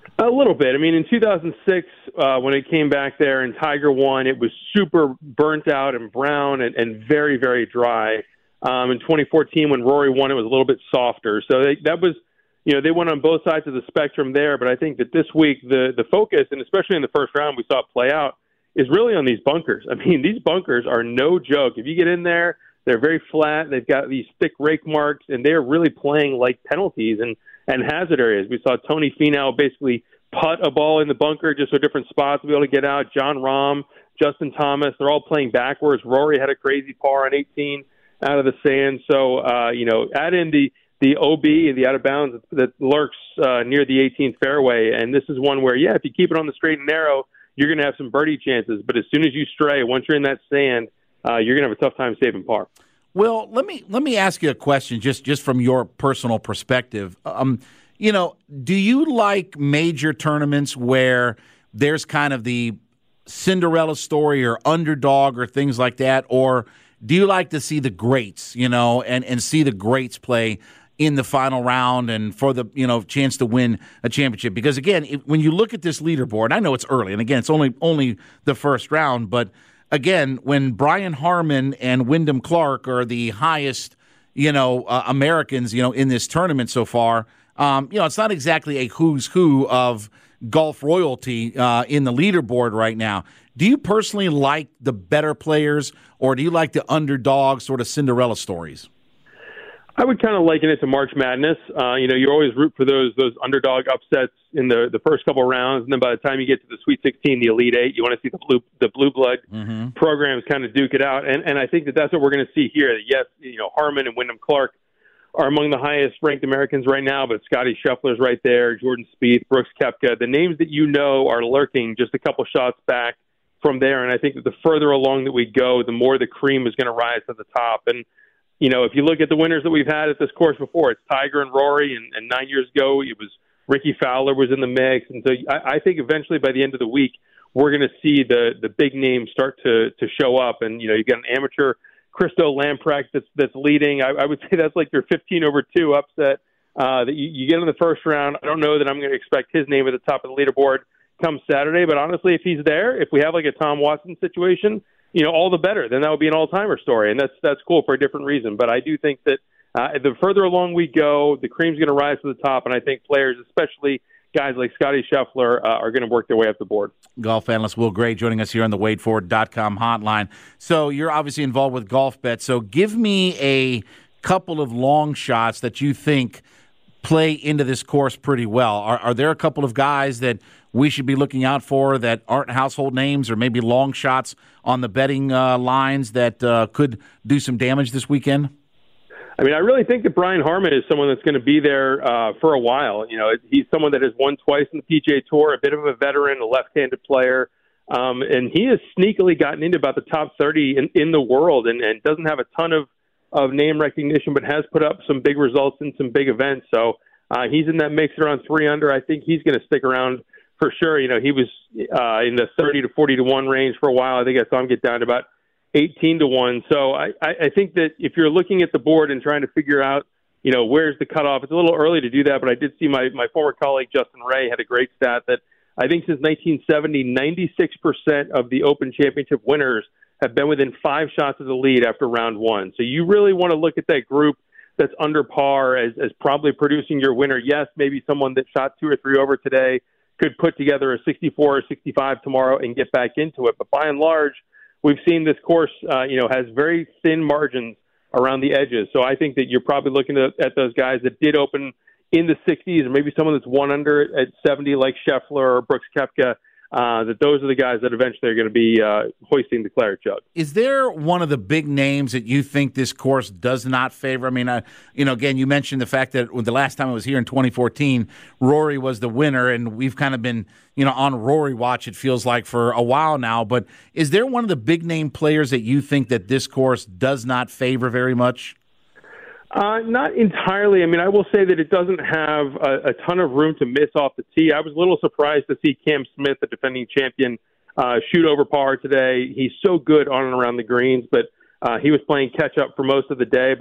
A little bit. I mean, in two thousand six, uh, when it came back there and Tiger won, it was super burnt out and brown and, and very, very dry. Um, in twenty fourteen, when Rory won, it was a little bit softer. So they, that was, you know, they went on both sides of the spectrum there. But I think that this week, the the focus, and especially in the first round, we saw it play out, is really on these bunkers. I mean, these bunkers are no joke. If you get in there, they're very flat. They've got these thick rake marks, and they're really playing like penalties and, and hazard areas. We saw Tony Finau basically putt a ball in the bunker just so different spots to be able to get out. John Rahm, Justin Thomas, they're all playing backwards. Rory had a crazy par on eighteen out of the sand. So, uh, you know, add in the, the O B and the out of bounds that lurks uh, near the eighteenth fairway. And this is one where, yeah, if you keep it on the straight and narrow, you're going to have some birdie chances. But as soon as you stray, once you're in that sand, uh, you're going to have a tough time saving par. Well, let me let me ask you a question just, just from your personal perspective. Um, you know, do you like major tournaments where there's kind of the Cinderella story or underdog or things like that? Or do you like to see the greats, you know, and, and see the greats play in the final round and for the, you know, chance to win a championship? Because, again, if, when you look at this leaderboard, I know it's early, and, again, it's only only the first round, but, again, when Brian Harman and Wyndham Clark are the highest, you know, uh, Americans, you know, in this tournament so far, um, you know, it's not exactly a who's who of golf royalty uh, in the leaderboard right now. Do you personally like the better players, or do you like the underdog sort of Cinderella stories? I would kind of liken it to March Madness. Uh, you know, you always root for those those underdog upsets in the, the first couple of rounds, and then by the time you get to the Sweet sixteen, the Elite Eight, you want to see the blue the blue blood mm-hmm. programs kind of duke it out. And and I think that that's what we're going to see here. Yes, you know, Harman and Wyndham Clark are among the highest ranked Americans right now, but Scotty Scheffler's right there, Jordan Spieth, Brooks Koepka. The names that you know are lurking just a couple shots back from there. And I think that the further along that we go, the more the cream is going to rise to the top. And you know, if you look at the winners that we've had at this course before, it's Tiger and Rory, and, and nine years ago it was Ricky Fowler was in the mix. And so I, I think eventually by the end of the week, we're going to see the the big names start to to show up. And, you know, you got an amateur, Christo Lamprecht, that's, that's leading. I, I would say that's like your fifteen over two upset uh, that you, you get in the first round. I don't know that I'm going to expect his name at the top of the leaderboard come Saturday, but honestly, if he's there, if we have like a Tom Watson situation, you know, all the better. Then that would be an all-timer story, and that's that's cool for a different reason. But I do think that uh, the further along we go, the cream's going to rise to the top, and I think players, especially guys like Scotty Scheffler, uh, are going to work their way up the board. Golf analyst Will Gray joining us here on the Wade Ford dot com hotline. So you're obviously involved with Golf Bet. So give me a couple of long shots that you think play into this course pretty well. Are, are there a couple of guys that we should be looking out for that aren't household names, or maybe long shots on the betting uh, lines that uh, could do some damage this weekend? I mean, I really think that Brian Harman is someone that's going to be there uh, for a while. You know, he's someone that has won twice in the P G A Tour, a bit of a veteran, a left-handed player, um, and he has sneakily gotten into about the top thirty in, in the world, and, and doesn't have a ton of, of name recognition, but has put up some big results in some big events. So uh, he's in that mix around three under. I think he's going to stick around for sure. You know, he was uh, in the thirty to forty to one range for a while. I think I saw him get down to about eighteen to one. So I, I think that if you're looking at the board and trying to figure out, you know, where's the cutoff, it's a little early to do that, but I did see my, my former colleague Justin Ray had a great stat that I think since nineteen seventy, ninety-six percent of the Open Championship winners have been within five shots of the lead after round one. So you really want to look at that group that's under par as, as probably producing your winner. Yes, maybe someone that shot two or three over today could put together a sixty-four or sixty-five tomorrow and get back into it. But by and large, we've seen this course, uh, you know, has very thin margins around the edges. So I think that you're probably looking at, at those guys that did open in the sixties, or maybe someone that's one under at seventy like Scheffler or Brooks Koepka, uh, that those are the guys that eventually are going to be uh, hoisting the claret jug. Is there one of the big names that you think this course does not favor? I mean, uh, you know, again, you mentioned the fact that the last time I was here in twenty fourteen, Rory was the winner, and we've kind of been, you know, on Rory watch, it feels like, for a while now. But is there one of the big name players that you think that this course does not favor very much? Uh, not entirely. I mean, I will say that it doesn't have a, a ton of room to miss off the tee. I was a little surprised to see Cam Smith, the defending champion, uh, shoot over par today. He's so good on and around the greens, but uh, he was playing catch-up for most of the day. But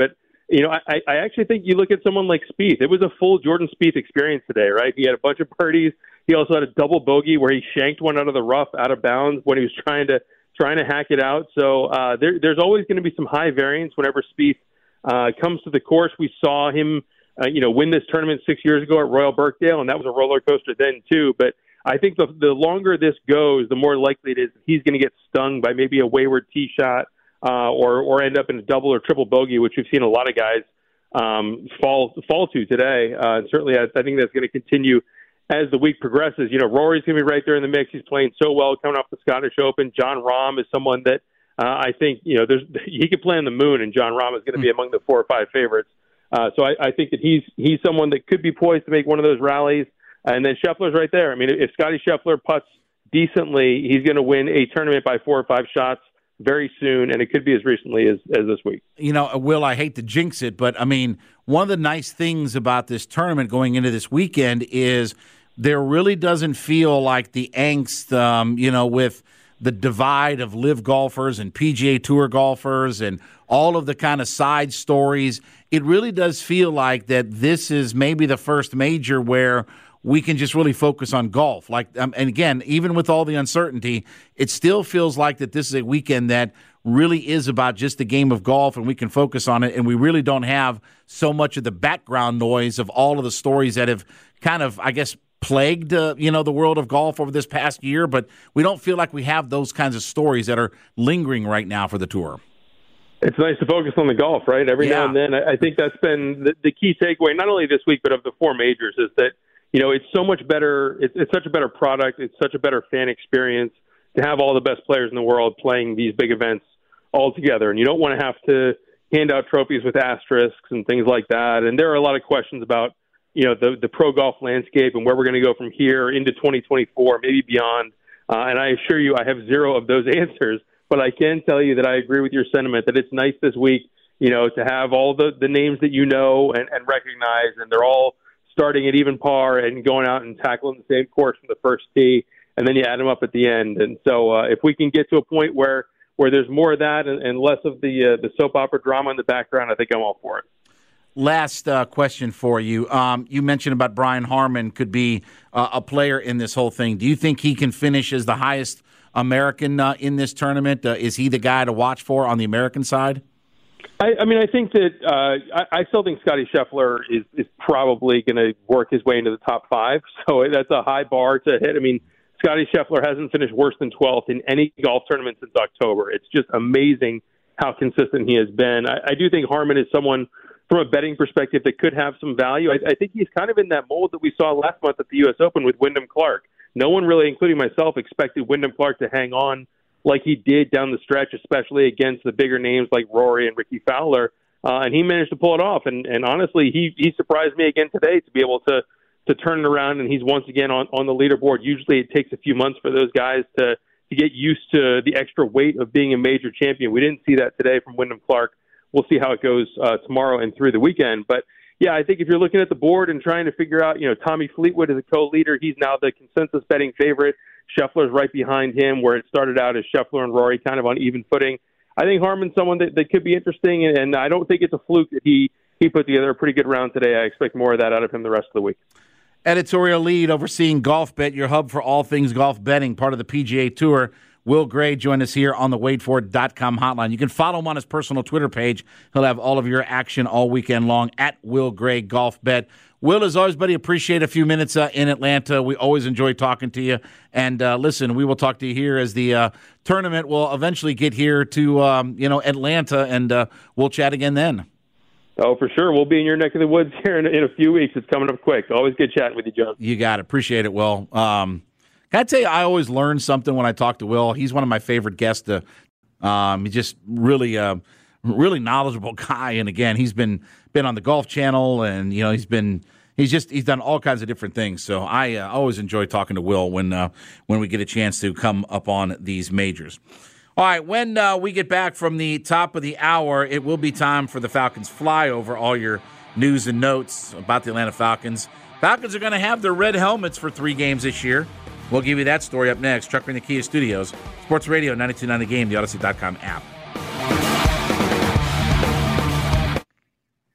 you know, I, I actually think you look at someone like Spieth. It was a full Jordan Spieth experience today, right? He had a bunch of birdies. He also had a double bogey where he shanked one out of the rough, out of bounds when he was trying to trying to hack it out. So uh, there, there's always going to be some high variance whenever Spieth uh, comes to the course. We saw him, uh, you know, win this tournament six years ago at Royal Birkdale, and that was a roller coaster then too. But I think the the longer this goes, the more likely it is he's going to get stung by maybe a wayward tee shot uh, or or end up in a double or triple bogey, which we've seen a lot of guys um, fall fall to today. Uh, and certainly, I, I think that's going to continue as the week progresses. You know, Rory's going to be right there in the mix. He's playing so well coming off the Scottish Open. Jon Rahm is someone that uh, I think, you know, there's he could play on the moon, and Jon Rahm is going to be among the four or five favorites. Uh, so I, I think that he's he's someone that could be poised to make one of those rallies. And then Scheffler's right there. I mean, if Scotty Scheffler putts decently, he's going to win a tournament by four or five shots very soon, and it could be as recently as, as this week. You know, Will, I hate to jinx it, but, I mean, one of the nice things about this tournament going into this weekend is there really doesn't feel like the angst, um, you know, with the divide of live golfers and P G A Tour golfers and all of the kind of side stories. It really does feel like that this is maybe the first major where we can just really focus on golf. Like, um, and again, even with all the uncertainty, it still feels like that this is a weekend that really is about just the game of golf, and we can focus on it, and we really don't have so much of the background noise of all of the stories that have kind of, I guess, plagued uh, you know, the world of golf over this past year, but we don't feel like we have those kinds of stories that are lingering right now for the tour. It's nice to focus on the golf, right? Every yeah. now and then. I think that's been the, the key takeaway, not only this week, but of the four majors, is that, you know, it's so much better. It's, it's such a better product. It's such a better fan experience to have all the best players in the world playing these big events all together. And you don't want to have to hand out trophies with asterisks and things like that. And there are a lot of questions about, you know, the, the pro golf landscape and where we're going to go from here into twenty twenty-four, maybe beyond. Uh, and I assure you, I have zero of those answers. But I can tell you that I agree with your sentiment that it's nice this week, you know, to have all the, the names that you know and, and recognize, and they're all starting at even par and going out and tackling the same course from the first tee, and then you add them up at the end. And so uh, if we can get to a point where, where there's more of that and, and less of the uh, the soap opera drama in the background, I think I'm all for it. Last uh, question for you. Um, you mentioned about Brian Harman could be uh, a player in this whole thing. Do you think he can finish as the highest American uh, in this tournament? Uh, is he the guy to watch for on the American side? I, I mean, I think that uh, I, I still think Scotty Scheffler is, is probably going to work his way into the top five. So that's a high bar to hit. I mean, Scotty Scheffler hasn't finished worse than twelfth in any golf tournament since October. It's just amazing how consistent he has been. I, I do think Harman is someone from a betting perspective that could have some value. I, I think he's kind of in that mold that we saw last month at the U S Open with Wyndham Clark. No one really, including myself, expected Wyndham Clark to hang on like he did down the stretch, especially against the bigger names like Rory and Ricky Fowler. Uh, and he managed to pull it off. And, and honestly, he, he surprised me again today to be able to to turn it around, and he's once again on, on the leaderboard. Usually it takes a few months for those guys to, to get used to the extra weight of being a major champion. We didn't see that today from Wyndham Clark. We'll see how it goes uh, tomorrow and through the weekend. But, yeah, I think if you're looking at the board and trying to figure out, you know, Tommy Fleetwood is a co-leader. He's now the consensus betting favorite. Scheffler's right behind him, where it started out as Scheffler and Rory kind of on even footing. I think Harman's someone that, that could be interesting, and, and I don't think it's a fluke that he, he put together a pretty good round today. I expect more of that out of him the rest of the week. Editorial lead overseeing GolfBet, your hub for all things golf betting, part of the P G A Tour. Will Gray joined us here on the wade ford dot com hotline. You can follow him on his personal Twitter page. He'll have all of your action all weekend long at Will Gray Golf Bet. Will, as always, buddy, appreciate a few minutes uh, in Atlanta. We always enjoy talking to you. And uh, listen, we will talk to you here as the uh, tournament will eventually get here to um, you know Atlanta, and uh, we'll chat again then. Oh, for sure. We'll be in your neck of the woods here in, in a few weeks. It's coming up quick. Always good chatting with you, John. You got it. Appreciate it, Will. Um, can I tell you, I always learn something when I talk to Will. He's one of my favorite guests. To, um, he's just really, uh, really knowledgeable guy. And again, he's been been on the Golf Channel, and you know, he's been he's just he's done all kinds of different things. So I uh, always enjoy talking to Will when uh, when we get a chance to come up on these majors. All right, when uh, we get back from the top of the hour, it will be time for the Falcons flyover. All your news and notes about the Atlanta Falcons. Falcons are going to have their red helmets for three games this year. We'll give you that story up next. Chucker in the Kia Studios, Sports Radio ninety-two point nine The Game, the Odyssey dot com app.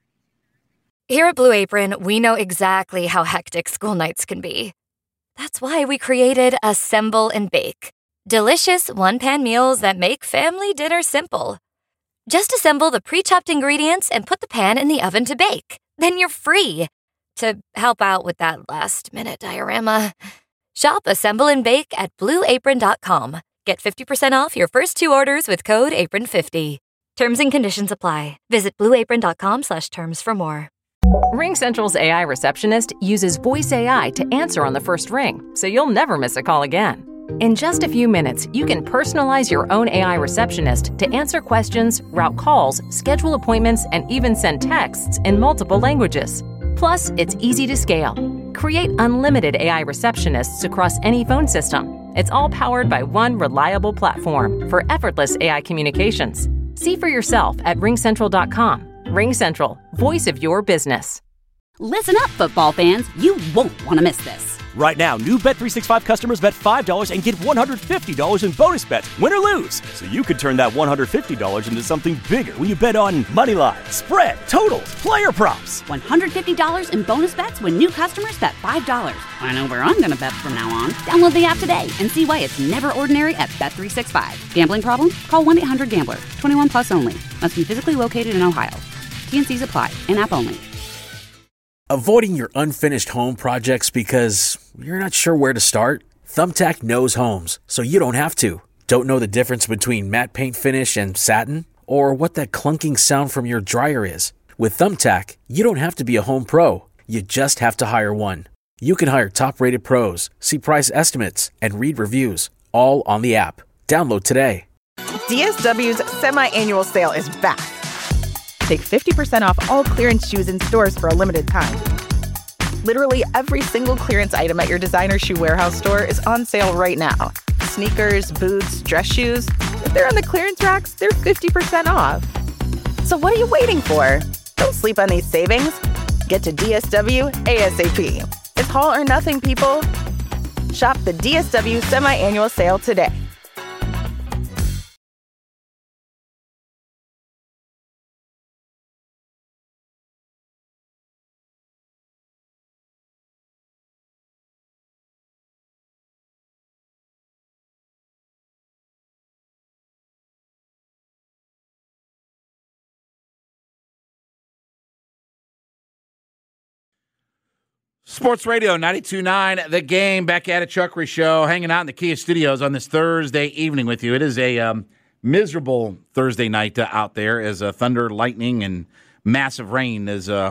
Here at Blue Apron, we know exactly how hectic school nights can be. That's why we created Assemble and Bake. Delicious one-pan meals that make family dinner simple. Just assemble the pre-chopped ingredients and put the pan in the oven to bake. Then you're free to help out with that last-minute diorama. Shop Assemble and Bake at blue apron dot com. Get fifty percent off your first two orders with code apron fifty. Terms and conditions apply. Visit blue apron dot com slash terms for more. RingCentral's A I receptionist uses voice A I to answer on the first ring, so you'll never miss a call again. In just a few minutes, you can personalize your own A I receptionist to answer questions, route calls, schedule appointments, and even send texts in multiple languages. Plus, it's easy to scale. Create unlimited A I receptionists across any phone system. It's all powered by one reliable platform for effortless A I communications. See for yourself at ring central dot com. RingCentral, voice of your business. Listen up, football fans. You won't want to miss this. Right now, new Bet three sixty-five customers bet five dollars and get one hundred fifty dollars in bonus bets, win or lose. So you could turn that one hundred fifty dollars into something bigger when you bet on money line, spread, totals, player props. one hundred fifty dollars in bonus bets when new customers bet five dollars. I know where I'm going to bet from now on. Download the app today and see why it's never ordinary at Bet three sixty-five. Gambling problem? Call one eight hundred gambler. twenty-one plus only. Must be physically located in Ohio. T N Cs apply. In-app only. Avoiding your unfinished home projects because you're not sure where to start? Thumbtack knows homes, so you don't have to. Don't know the difference between matte paint finish and satin? Or what that clunking sound from your dryer is? With Thumbtack, you don't have to be a home pro. You just have to hire one. You can hire top-rated pros, see price estimates, and read reviews, all on the app. Download today. D S W's semi-annual sale is back. Take fifty percent off all clearance shoes in stores for a limited time. Literally every single clearance item at your designer shoe warehouse store is on sale right now. Sneakers, boots, dress shoes. If they're on the clearance racks, they're fifty percent off. So what are you waiting for? Don't sleep on these savings. Get to D S W ASAP. It's haul or nothing, people. Shop the D S W semi-annual sale today. Sports Radio ninety-two point nine, The Game, back at a Chuckery Show, hanging out in the Kia Studios on this Thursday evening with you. It is a um, miserable Thursday night uh, out there as uh, thunder, lightning, and massive rain is uh,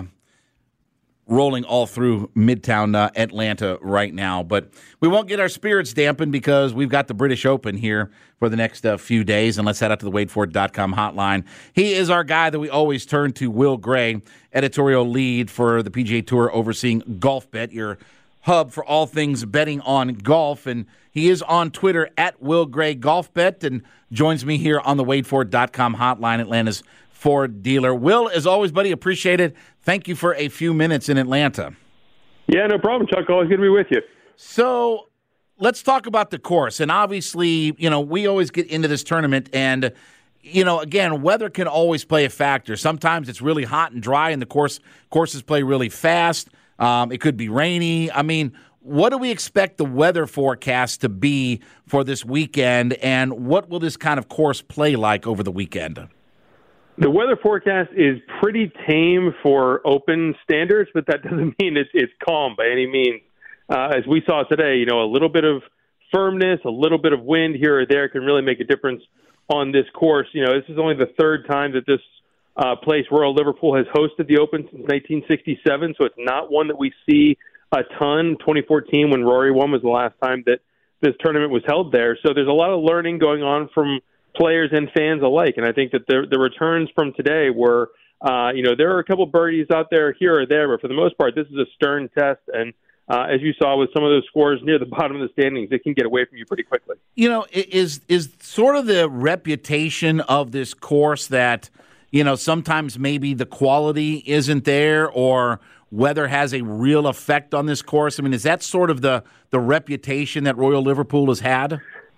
rolling all through Midtown uh, Atlanta right now. But we won't get our spirits dampened because we've got the British Open here for the next uh, few days. And let's head out to the wade ford dot com hotline. He is our guy that we always turn to, Will Gray, editorial lead for the P G A Tour, overseeing GolfBet, your hub for all things betting on golf. And he is on Twitter at Will Gray GolfBet and joins me here on the wade ford dot com hotline, Atlanta's Ford dealer. Will, as always, buddy, appreciate it. Thank you for a few minutes in Atlanta. Yeah, no problem, Chuck. Always good to be with you. So let's talk about the course. And obviously, you know, we always get into this tournament and, you know, again, weather can always play a factor. Sometimes it's really hot and dry and the course courses play really fast. Um, it could be rainy. I mean, what do we expect the weather forecast to be for this weekend, and what will this kind of course play like over the weekend? The weather forecast is pretty tame for open standards, but that doesn't mean it's, it's calm by any means. Uh, as we saw today, you know, a little bit of firmness, a little bit of wind here or there can really make a difference on this course. You know, this is only the third time that this uh, place, Royal Liverpool, has hosted the Open since nineteen sixty-seven, so it's not one that we see a ton. twenty fourteen, when Rory won, was the last time that this tournament was held there. So there's a lot of learning going on from players and fans alike, and I think that the, the returns from today were, uh, you know, there are a couple birdies out there here or there, but for the most part, this is a stern test, and uh, as you saw with some of those scores near the bottom of the standings, it can get away from you pretty quickly. You know, is is sort of the reputation of this course that, you know, sometimes maybe the quality isn't there or weather has a real effect on this course? I mean, is that sort of the, the reputation that Royal Liverpool has had?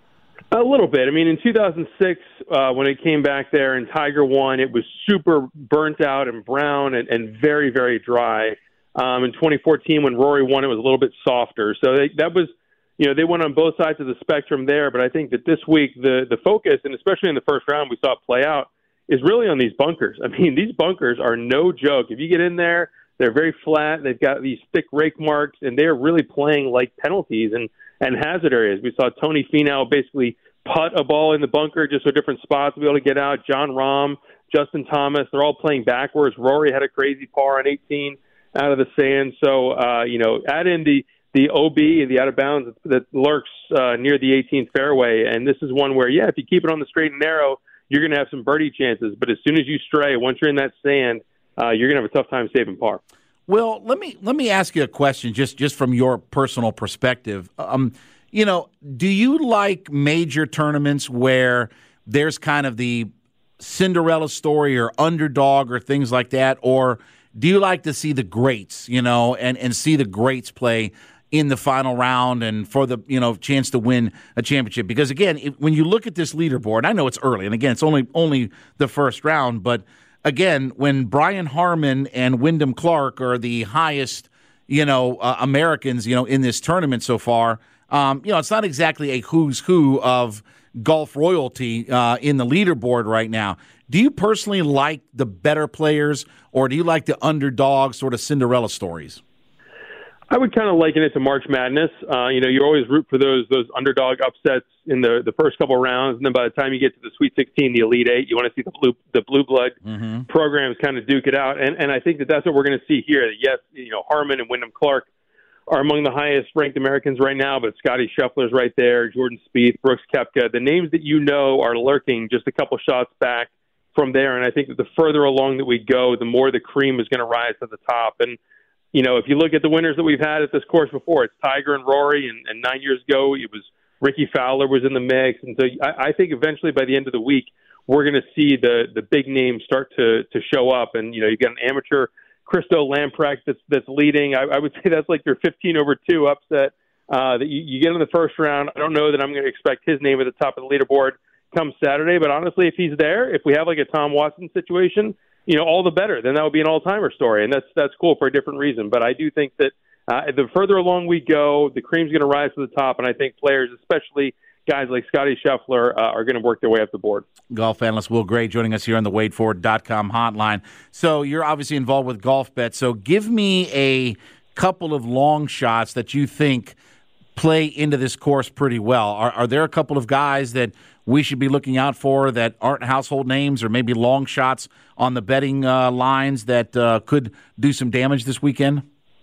A little bit. I mean, in two thousand six, uh, when it came back there and Tiger won, it was super burnt out and brown and, and very, very dry. Um, in twenty fourteen, when Rory won, it was a little bit softer. So they, that was, you know, they went on both sides of the spectrum there. But I think that this week, the the focus, and especially in the first round, we saw it play out, is really on these bunkers. I mean, these bunkers are no joke. If you get in there, they're very flat. They've got these thick rake marks, and they're really playing like penalties and, and hazard areas. We saw Tony Finau basically putt a ball in the bunker just so different spots to be able to get out. John Rahm, Justin Thomas, they're all playing backwards. Rory had a crazy par on eighteen out of the sand. So, uh, you know, add in the, the O B, the out of bounds that lurks uh, near the eighteenth fairway. And this is one where, yeah, if you keep it on the straight and narrow, you're going to have some birdie chances. But as soon as you stray, once you're in that sand, uh, you're going to have a tough time saving par. Well, let me let me ask you a question just, just from your personal perspective. Um, you know, do you like major tournaments where there's kind of the Cinderella story or underdog or things like that? Or do you like to see the greats, you know, and, and see the greats play in the final round and for the, you know, chance to win a championship? Because, again, if, when you look at this leaderboard, I know it's early, and, again, it's only only the first round, but, again, when Brian Harman and Wyndham Clark are the highest, you know, uh, Americans, you know, in this tournament so far, um, you know, it's not exactly a who's who of golf royalty uh, in the leaderboard right now. Do you personally like the better players, or do you like the underdog sort of Cinderella stories? I would kind of liken it to March Madness. Uh, you know, you always root for those those underdog upsets in the, the first couple of rounds, and then by the time you get to the Sweet sixteen, the Elite Eight, you want to see the blue the blue blood mm-hmm. programs kind of duke it out. And and I think that that's what we're going to see here. Yes, you know, Harman and Wyndham Clark are among the highest ranked Americans right now, but Scotty Scheffler's right there, Jordan Spieth, Brooks Koepka. The names that you know are lurking just a couple shots back from there. And I think that the further along that we go, the more the cream is going to rise to the top. And you know, if you look at the winners that we've had at this course before, it's Tiger and Rory, and, and nine years ago it was Ricky Fowler was in the mix. And so I, I think eventually by the end of the week, we're going to see the the big names start to to show up. And, you know, you got an amateur, Christo Lamprecht, that's, that's leading. I, I would say that's like your fifteen over two upset uh, that you, you get in the first round. I don't know that I'm going to expect his name at the top of the leaderboard come Saturday, but honestly, if he's there, if we have like a Tom Watson situation, you know, all the better. Then that would be an all-timer story, and that's that's cool for a different reason. But I do think that uh, the further along we go, the cream's going to rise to the top, and I think players, especially guys like Scotty Scheffler, uh, are going to work their way up the board. Golf analyst Will Gray joining us here on the Wade Ford dot com hotline. So you're obviously involved with Golf Bet. So give me a couple of long shots that you think play into this course pretty well. Are, are there a couple of guys that we should be looking out for that aren't household names, or maybe long shots on the betting uh, lines that uh, could do some damage this weekend?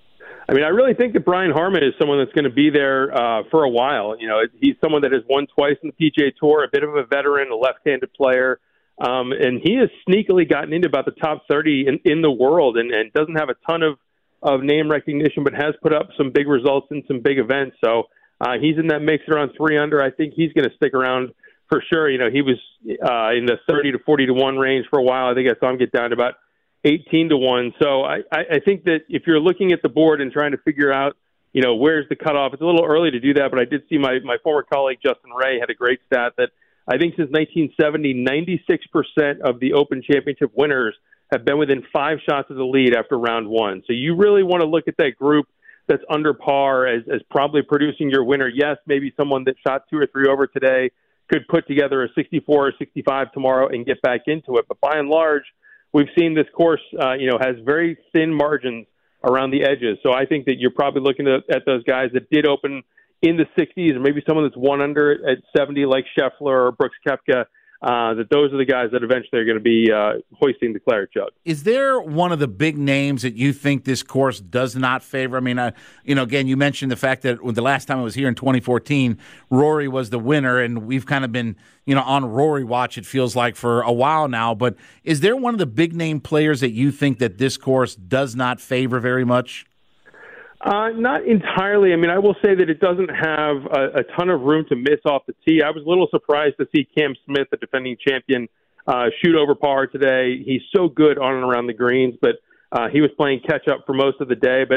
I mean, I really think that Brian Harman is someone that's going to be there uh, for a while. You know, he's someone that has won twice in the P G A Tour, a bit of a veteran, a left-handed player, um, and he has sneakily gotten into about the top thirty in, in the world, and, and doesn't have a ton of, of name recognition, but has put up some big results in some big events. So uh, he's in that mix around three under. I think he's going to stick around for sure. You know, he was uh, in the thirty to forty to one range for a while. I think I saw him get down to about eighteen to one. So I, I think that if you're looking at the board and trying to figure out, you know, where's the cutoff, it's a little early to do that, but I did see my, my former colleague Justin Ray had a great stat that I think since nineteen seventy, ninety-six percent of the Open Championship winners have been within five shots of the lead after round one. So you really want to look at that group that's under par as, as probably producing your winner. Yes, maybe someone that shot two or three over today could put together a sixty-four or sixty-five tomorrow and get back into it. But by and large, we've seen this course, uh, you know, has very thin margins around the edges. So I think that you're probably looking at, at those guys that did open in the sixties, or maybe someone that's one under at seventy like Scheffler or Brooks Koepka, uh, that those are the guys that eventually are going to be uh, hoisting the claret jug. Is there one of the big names that you think this course does not favor? I mean, uh, you know, again, you mentioned the fact that the last time I was here in twenty fourteen, Rory was the winner, and we've kind of been, you know, on Rory watch, it feels like, for a while now. But is there one of the big name players that you think that this course does not favor very much? Uh, not entirely. I mean, I will say that it doesn't have a, a ton of room to miss off the tee. I was a little surprised to see Cam Smith, the defending champion, uh, shoot over par today. He's so good on and around the greens, but uh, he was playing catch-up for most of the day. But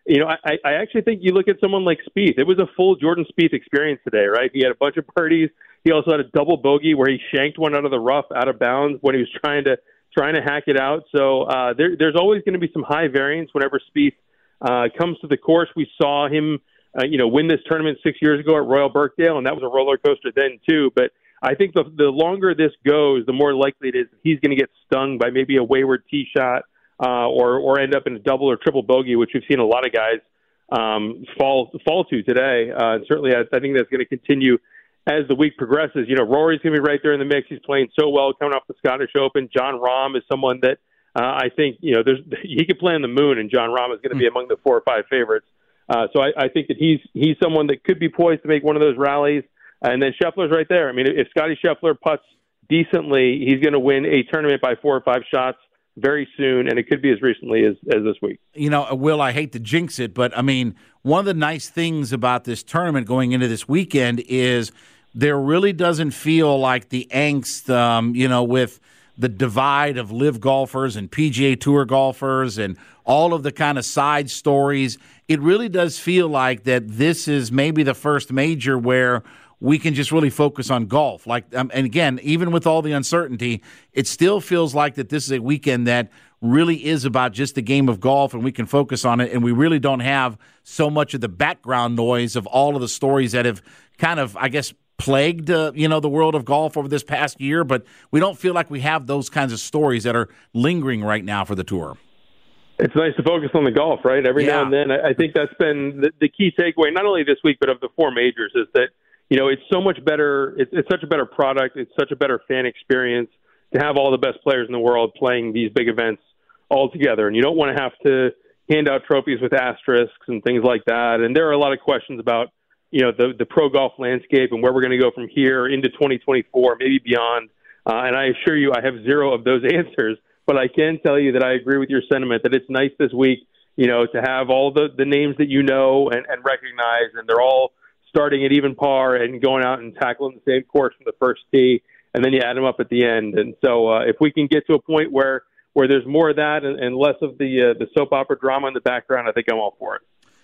you know, I, I actually think you look at someone like Spieth. It was a full Jordan Spieth experience today, right? He had a bunch of birdies. He also had a double bogey where he shanked one out of the rough, out of bounds when he was trying to trying to hack it out. So uh, there, there's always going to be some high variance whenever Spieth uh, comes to the course. We saw him, uh, you know, win this tournament six years ago at Royal Birkdale, and that was a roller coaster then too. But I think the the longer this goes, the more likely it is that he's going to get stung by maybe a wayward tee shot. Uh, or or end up in a double or triple bogey, which we've seen a lot of guys um, fall fall to today. Uh, and certainly, I, I think that's going to continue as the week progresses. You know, Rory's going to be right there in the mix. He's playing so well coming off the Scottish Open. Jon Rahm is someone that uh, I think, you know, there's he could play on the moon, and Jon Rahm is going to be among the four or five favorites. Uh, so I, I think that he's he's someone that could be poised to make one of those rallies. And then Scheffler's right there. I mean, if Scottie Scheffler putts decently, he's going to win a tournament by four or five shots very soon, and it could be as recently as, as this week. You know, Will, I hate to jinx it, but, I mean, one of the nice things about this tournament going into this weekend is there really doesn't feel like the angst, um, you know, with the divide of live golfers and P G A Tour golfers and all of the kind of side stories. It really does feel like that this is maybe the first major where we can just really focus on golf. Like, um, and again, even with all the uncertainty, it still feels like that this is a weekend that really is about just the game of golf, and we can focus on it, and we really don't have so much of the background noise of all of the stories that have kind of, I guess, plagued, uh, you know, the world of golf over this past year, but we don't feel like we have those kinds of stories that are lingering right now for the tour. It's nice to focus on the golf, right? Every yeah. now and then. I, I think that's been the, the key takeaway, not only this week, but of the four majors, is that, you know, it's so much better. It's, it's such a better product. It's such a better fan experience to have all the best players in the world playing these big events all together. And you don't want to have to hand out trophies with asterisks and things like that. And there are a lot of questions about, you know, the, the pro golf landscape and where we're going to go from here into twenty twenty-four, maybe beyond. Uh, and I assure you, I have zero of those answers. But I can tell you that I agree with your sentiment that it's nice this week, you know, to have all the, the names that you know and, and recognize, and they're all starting at even par and going out and tackling the same course from the first tee, and then you add them up at the end. And so uh, if we can get to a point where, where there's more of that and, and less of the uh, the soap opera drama in the background, I think I'm all for it.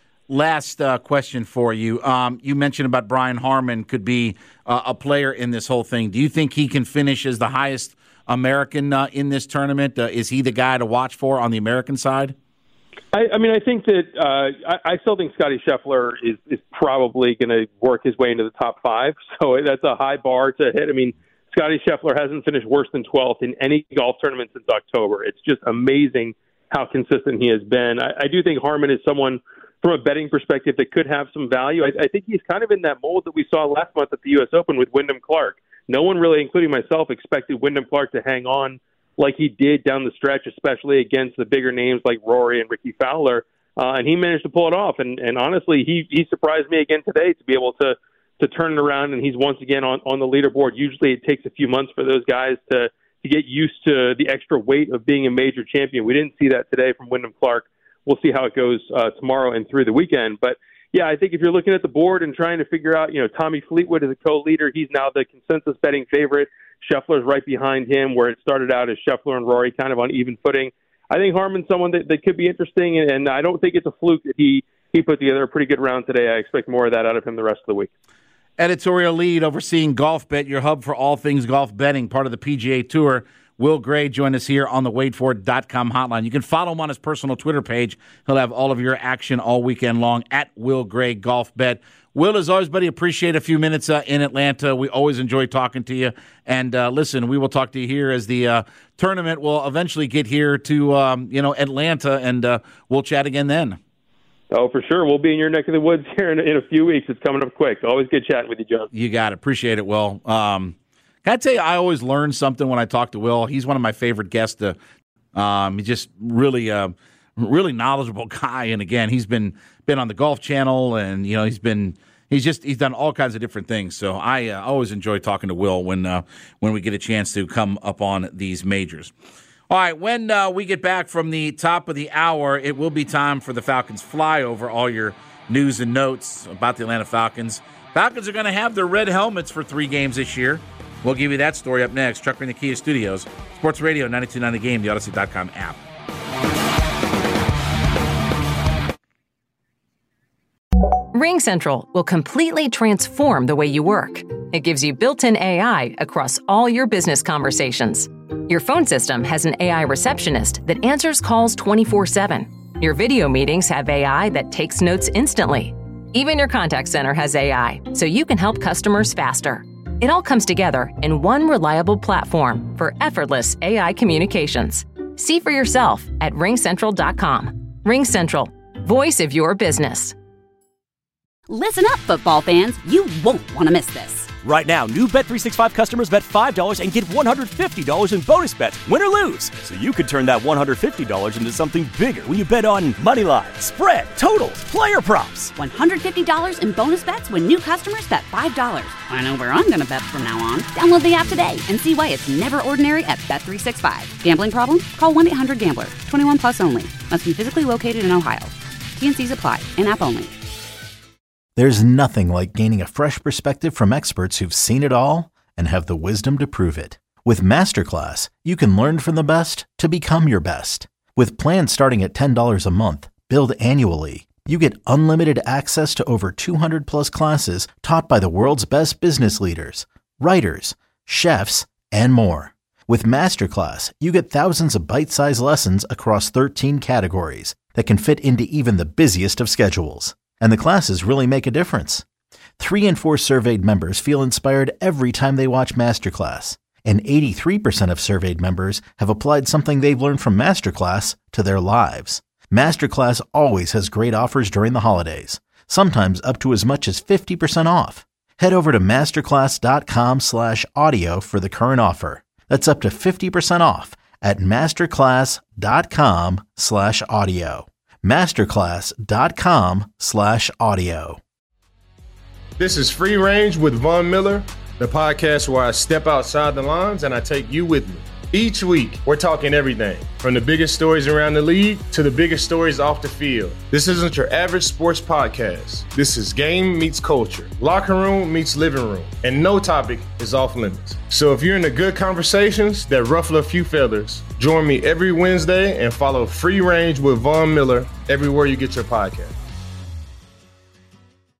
Last uh, question for you. Um, you mentioned about Brian Harman could be uh, a player in this whole thing. Do you think he can finish as the highest American uh, in this tournament? Uh, is he the guy to watch for on the American side? I, I mean, I think that uh, I, I still think Scottie Scheffler is, is probably going to work his way into the top five. So that's a high bar to hit. I mean, Scottie Scheffler hasn't finished worse than twelfth in any golf tournament since October. It's just amazing how consistent he has been. I, I do think Harman is someone from a betting perspective that could have some value. I, I think he's kind of in that mold that we saw last month at the U S Open with Wyndham Clark. No one really, including myself, expected Wyndham Clark to hang on like he did down the stretch, especially against the bigger names like Rory and Ricky Fowler. Uh, and he managed to pull it off. And, and honestly, he, he surprised me again today to be able to to turn it around, and he's once again on, on the leaderboard. Usually it takes a few months for those guys to, to get used to the extra weight of being a major champion. We didn't see that today from Wyndham Clark. We'll see how it goes uh, tomorrow and through the weekend. But, yeah, I think if you're looking at the board and trying to figure out, you know, Tommy Fleetwood is a co-leader. He's now the consensus betting favorite. Scheffler's right behind him, where it started out as Scheffler and Rory kind of on even footing. I think Harman's someone that, that could be interesting, and, and I don't think it's a fluke that he, he put together a pretty good round today. I expect more of that out of him the rest of the week. Editorial lead overseeing GolfBet, your hub for all things golf betting, part of the P G A Tour. Will Gray joined us here on the wade for it dot com hotline. You can follow him on his personal Twitter page. He'll have all of your action all weekend long at Will Gray Golf Bet. Will, as always, buddy, appreciate a few minutes uh, in Atlanta. We always enjoy talking to you. And uh, listen, we will talk to you here as the uh, tournament will eventually get here to um, you know Atlanta, and uh, we'll chat again then. Oh, for sure. We'll be in your neck of the woods here in, in a few weeks. It's coming up quick. Always good chatting with you, John. You got it. Appreciate it, Will. Um, Can I tell you, I always learn something when I talk to Will. He's one of my favorite guests. To, um, he's just really, uh, really knowledgeable guy. And again, he's been been on the Golf Channel, and you know, he's been he's just he's done all kinds of different things. So I uh, always enjoy talking to Will when uh, when we get a chance to come up on these majors. All right, when uh, we get back from the top of the hour, it will be time for the Falcons flyover. All your news and notes about the Atlanta Falcons. Falcons are going to have their red helmets for three games this year. We'll give you that story up next. Chuck in the Kia Studios, Sports Radio ninety-two point nine The Game, the Odyssey dot com app. RingCentral will completely transform the way you work. It gives you built-in A I across all your business conversations. Your phone system has an A I receptionist that answers calls twenty-four seven. Your video meetings have A I that takes notes instantly. Even your contact center has A I, so you can help customers faster. It all comes together in one reliable platform for effortless A I communications. See for yourself at ring central dot com. RingCentral, voice of your business. Listen up, football fans. You won't want to miss this. Right now, new Bet three sixty-five customers bet five dollars and get one hundred fifty dollars in bonus bets, win or lose. So you could turn that one hundred fifty dollars into something bigger when you bet on money line, spread, totals, player props. one hundred fifty dollars in bonus bets when new customers bet five dollars. I know where I'm going to bet from now on. Download the app today and see why it's never ordinary at Bet three sixty-five. Gambling problem? Call one eight hundred gambler. twenty-one plus only. Must be physically located in Ohio. T and C's apply. In-app only. There's nothing like gaining a fresh perspective from experts who've seen it all and have the wisdom to prove it. With Masterclass, you can learn from the best to become your best. With plans starting at ten dollars a month, billed annually, you get unlimited access to over two hundred plus classes taught by the world's best business leaders, writers, chefs, and more. With Masterclass, you get thousands of bite-sized lessons across thirteen categories that can fit into even the busiest of schedules. And the classes really make a difference. Three in four surveyed members feel inspired every time they watch Masterclass. And eighty-three percent of surveyed members have applied something they've learned from Masterclass to their lives. Masterclass always has great offers during the holidays, sometimes up to as much as fifty percent off. Head over to masterclass.com slash audio for the current offer. That's up to fifty percent off at masterclass.com slash audio. masterclass.com slash audio. This is Free Range with Von Miller, the podcast where I step outside the lines and I take you with me. Each week, we're talking everything from the biggest stories around the league to the biggest stories off the field. This isn't your average sports podcast. This is game meets culture, locker room meets living room, and no topic is off limits. So if you're into good conversations that ruffle a few feathers, join me every Wednesday and follow Free Range with Von Miller everywhere you get your podcast.